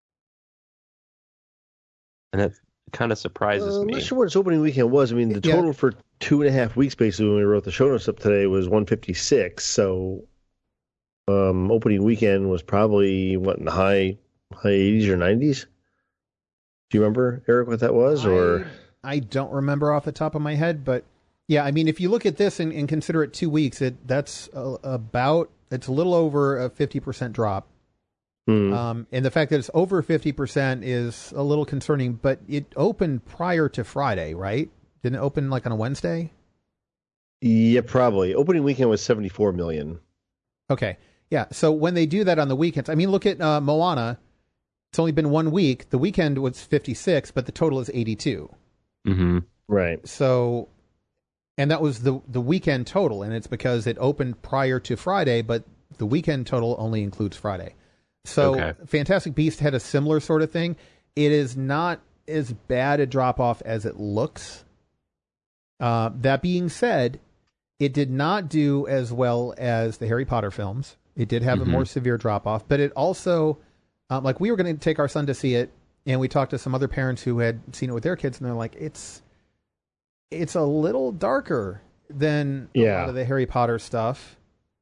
and that kind of surprises me. I'm not sure what its opening weekend was. I mean, the total for 2.5 weeks, basically, when we wrote the show notes up today, was 156. So, opening weekend was probably what, in the high 80s or 90s. Do you remember, Eric, what that was? I don't remember off the top of my head, but yeah, I mean, if you look at this and consider it 2 weeks, it's a little over a 50% drop. And the fact that it's over 50% is a little concerning, but it opened prior to Friday, right? Didn't it open like on a Wednesday? Yeah, probably. Opening weekend was 74 million. Okay. Yeah. So when they do that on the weekends, I mean, look at Moana. It's only been 1 week. The weekend was 56, but the total is 82. Mm-hmm. Right. So, and that was the weekend total, and it's because it opened prior to Friday, but the weekend total only includes Friday. So Fantastic Beasts had a similar sort of thing. It is not as bad a drop-off as it looks. That being said, it did not do as well as the Harry Potter films. It did have a more severe drop-off, but it also, like we were going to take our son to see it, and we talked to some other parents who had seen it with their kids, and they're like, it's a little darker than a lot of the Harry Potter stuff.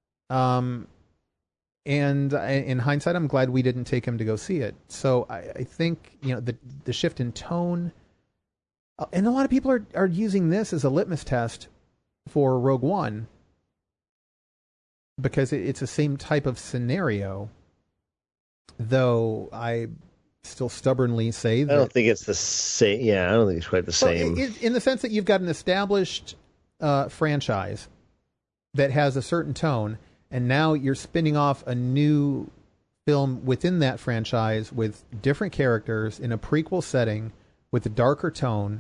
And in hindsight, I'm glad we didn't take him to go see it. So I think, the shift in tone, and a lot of people are using this as a litmus test for Rogue One because it's the same type of scenario, though I still stubbornly say that... I don't think it's the same. Yeah, I don't think it's quite the same. In the sense that you've got an established franchise that has a certain tone, and now you're spinning off a new film within that franchise with different characters in a prequel setting with a darker tone,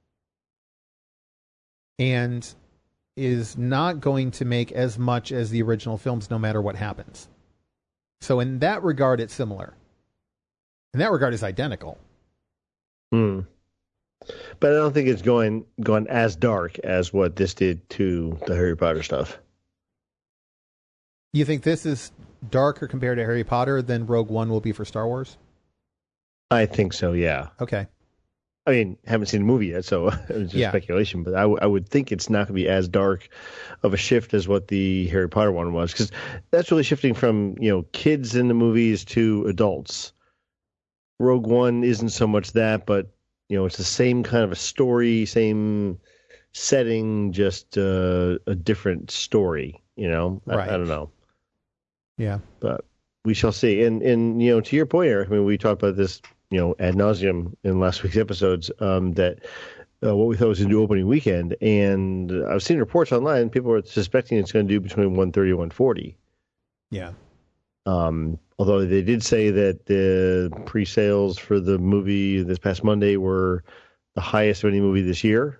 and is not going to make as much as the original films no matter what happens. So in that regard, it's similar. In that regard, it's identical. But I don't think it's gone as dark as what this did to the Harry Potter stuff. You think this is darker compared to Harry Potter than Rogue One will be for Star Wars? I think so, yeah. Okay. I mean, haven't seen the movie yet, so it's just speculation, but I would think it's not going to be as dark of a shift as what the Harry Potter one was, because that's really shifting from, kids in the movies to adults. Rogue One isn't so much that, but, it's the same kind of a story, same setting, just a different story, Right. I don't know. Yeah. But we shall see. And to your point, Eric, I mean, we talked about this, ad nauseum in last week's episodes, that what we thought was going to do opening weekend. And I've seen reports online, people are suspecting it's going to do between 130 and 140. Yeah. Although they did say that the pre-sales for the movie this past Monday were the highest of any movie this year.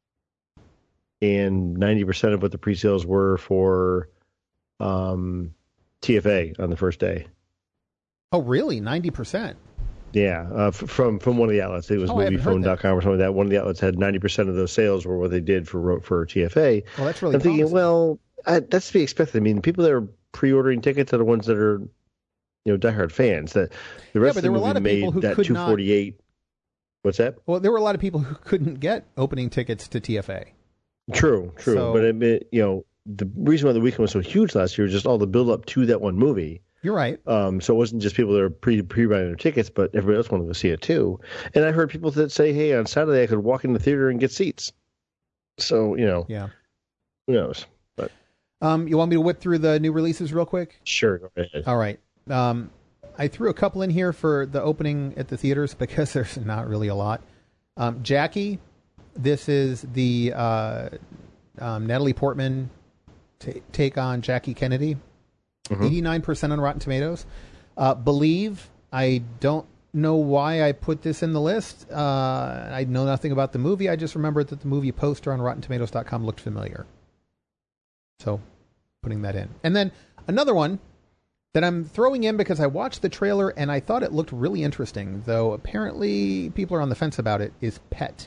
And 90% of what the pre-sales were for TFA on the first day. Oh, really? 90%? Yeah, from one of the outlets. It was moviephone.com or something like that. One of the outlets had 90% of those sales were what they did for TFA. Well, that's really I'm thinking, that's to be expected. I mean, the people that are pre-ordering tickets are the ones that are, diehard fans. That the rest but of there the were a lot movie of people made who that could 248. What's that? Well, there were a lot of people who couldn't get opening tickets to TFA. True. So- But the reason why the weekend was so huge last year was just all the build up to that one movie. You're right. So it wasn't just people that were pre-buying their tickets, but everybody else wanted to go see it too. And I heard people that say, "Hey, on Saturday I could walk in the theater and get seats." So Yeah. who knows? But You want me to whip through the new releases real quick? sure, go ahead. All right. I threw a couple in here for the opening at the theaters because there's not really a lot. Jackie, this is the Natalie Portman take on Jackie Kennedy. 89% on Rotten Tomatoes. Believe, I don't know why I put this in the list. I know nothing about the movie. I just remembered that the movie poster on RottenTomatoes.com looked familiar. So, putting that in. And then another one that I'm throwing in because I watched the trailer and I thought it looked really interesting, though apparently people are on the fence about it, is Pet.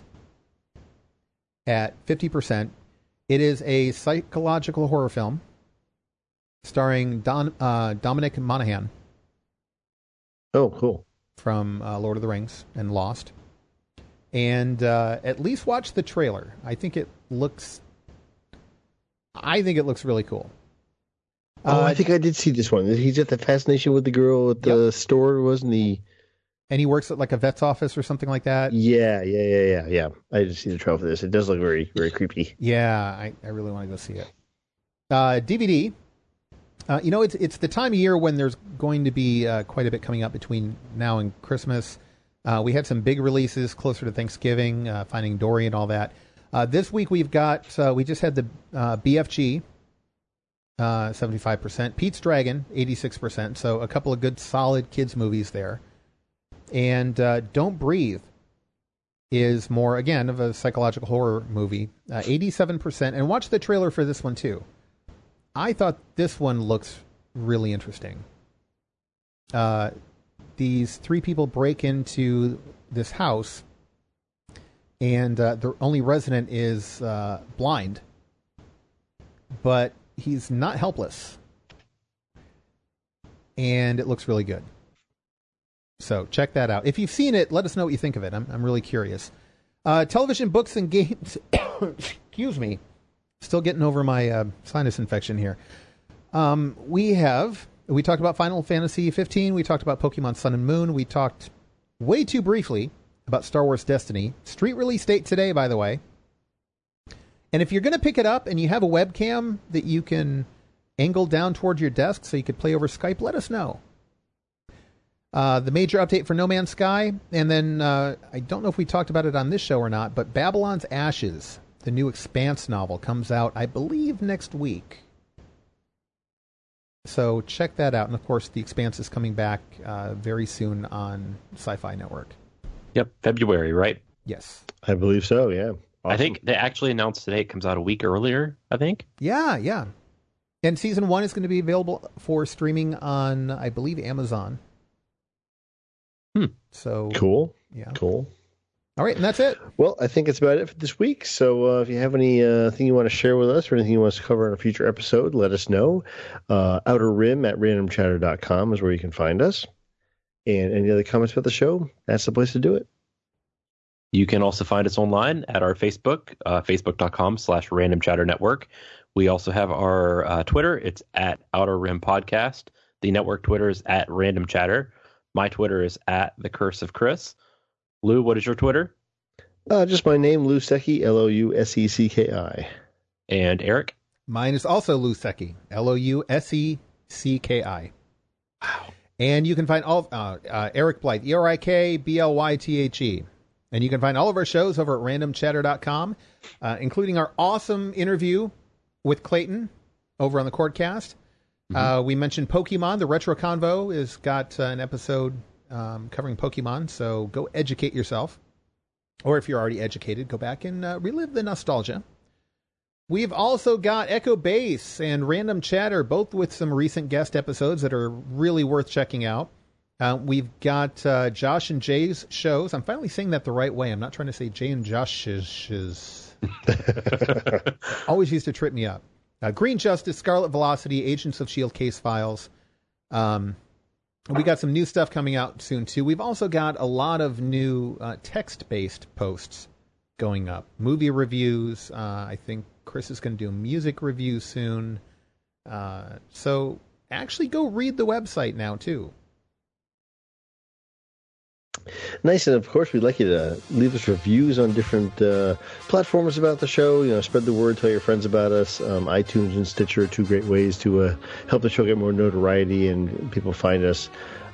At 50%. It is a psychological horror film starring Dominic Monaghan. Oh, cool. From Lord of the Rings and Lost. And at least watch the trailer. I think it looks really cool. I think I did see this one. He's at the fascination with the girl at the store, wasn't he? And he works at like a vet's office or something like that. Yeah. I did see the trailer for this. It does look very, very creepy. Yeah, I really want to go see it. DVD. It's the time of year when there's going to be quite a bit coming up between now and Christmas. We had some big releases closer to Thanksgiving, Finding Dory and all that. This week we've got, we just had the BFG, 75%. Pete's Dragon, 86%. So a couple of good, solid kids movies there. And Don't Breathe is more, again, of a psychological horror movie, 87%. And watch the trailer for this one, too. I thought this one looks really interesting. These three people break into this house, and the only resident is blind, but he's not helpless. And it looks really good. So check that out. If you've seen it, let us know what you think of it. I'm really curious. Television, books, and games. Excuse me. Still getting over my sinus infection here. We talked about Final Fantasy 15. We talked about Pokemon Sun and Moon. We talked way too briefly about Star Wars Destiny. Street release date today, by the way. And if you're going to pick it up and you have a webcam that you can angle down towards your desk so you could play over Skype, let us know. The major update for No Man's Sky. And then, I don't know if we talked about it on this show or not, but Babylon's Ashes, the new Expanse novel, comes out, I believe, next week. So check that out. And, of course, The Expanse is coming back very soon on Sci-Fi Network. Yep, February, right? Yes. I believe so, yeah. Awesome. I think they actually announced today it comes out a week earlier, I think. Yeah. And Season 1 is going to be available for streaming on, I believe, Amazon. So cool. Yeah. Cool. All right, and that's it. Well, I think it's about it for this week. So if you have anything you want to share with us or anything you want us to cover in a future episode, let us know. Outer Rim at randomchatter.com is where you can find us. And any other comments about the show, that's the place to do it. You can also find us online at our Facebook, facebook.com/randomchatternetwork. We also have our Twitter. It's at Outer Rim Podcast. The network Twitter is at Random Chatter. My Twitter is at The Curse of Chris. Lou, what is your Twitter? Just my name, Lou Secchi, Lousecki. And Eric? Mine is also Lou Secchi, Lousecki. Wow. And you can find all Eric Blythe, ErikBlythe. And you can find all of our shows over at randomchatter.com, including our awesome interview with Clayton over on the Courtcast. We mentioned Pokemon. The Retro Convo has got an episode covering Pokemon, so go educate yourself. Or if you're already educated, go back and relive the nostalgia. We've also got Echo Base and Random Chatter, both with some recent guest episodes that are really worth checking out. We've got Josh and Jay's shows. I'm finally saying that the right way. I'm not trying to say Jay and Josh's. Always used to trip me up. Green Justice, Scarlet Velocity, Agents of S.H.I.E.L.D. Case Files. We got some new stuff coming out soon, too. We've also got a lot of new text-based posts going up. Movie reviews. I think Chris is going to do a music review soon. So actually go read the website now, too. Nice, and of course, we'd like you to leave us reviews on different platforms about the show. You know, spread the word, tell your friends about us. iTunes and Stitcher are two great ways to help the show get more notoriety and people find us.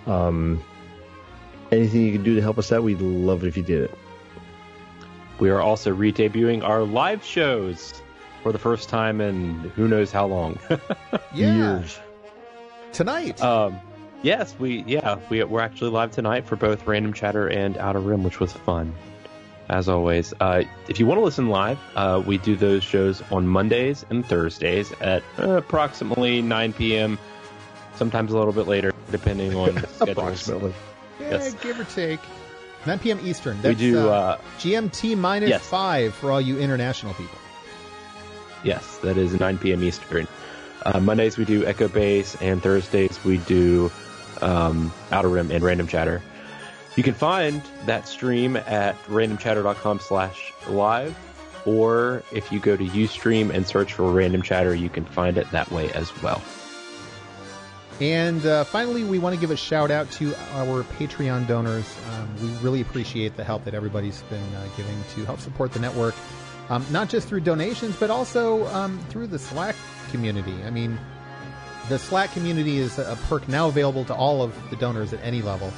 Anything you can do to help us out, we'd love it if you did it. We are also re-debuting our live shows for the first time in who knows how long. Years. Tonight. Yes, we're actually live tonight for both Random Chatter and Outer Rim, which was fun, as always. If you want to listen live, we do those shows on Mondays and Thursdays at approximately 9 p.m., sometimes a little bit later, depending on schedules. Approximately. Yeah, Yes. give or take. 9 p.m. Eastern. That's, we do GMT minus yes. 5 for all you international people. Yes, that is 9 p.m. Eastern. Mondays we do Echo Base, and Thursdays we do Outer Rim and Random Chatter. You can find that stream at randomchatter.com/live, or if you go to Ustream and search for Random Chatter, you can find it that way as well. And finally, we want to give a shout out to our Patreon donors. We really appreciate the help that everybody's been giving to help support the network, not just through donations, but also through the Slack community. I mean, the Slack community is a perk now available to all of the donors at any level.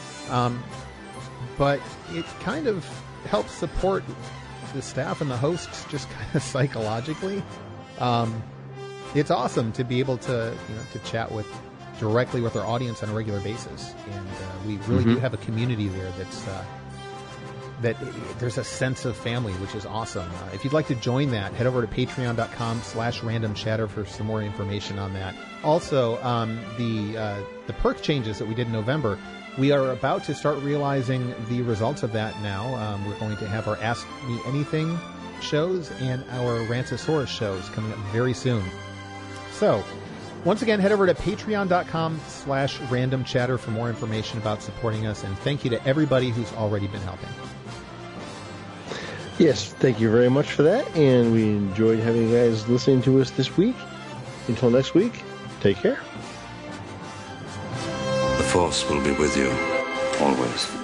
But it kind of helps support the staff and the hosts just kind of psychologically. It's awesome to be able to, to chat directly with our audience on a regular basis. And we really do have a community there that there's a sense of family, which is awesome. If you'd like to join that, head over to patreon.com/randomchatter for some more information on that. Also, the perk changes that we did in November, we are about to start realizing the results of that now. We're going to have our Ask Me Anything shows and our Rantosaurus shows coming up very soon. So, once again, head over to patreon.com/randomchatter for more information about supporting us, and thank you to everybody who's already been helping. Yes, thank you very much for that, and we enjoyed having you guys listening to us this week. Until next week, take care. The Force will be with you, always.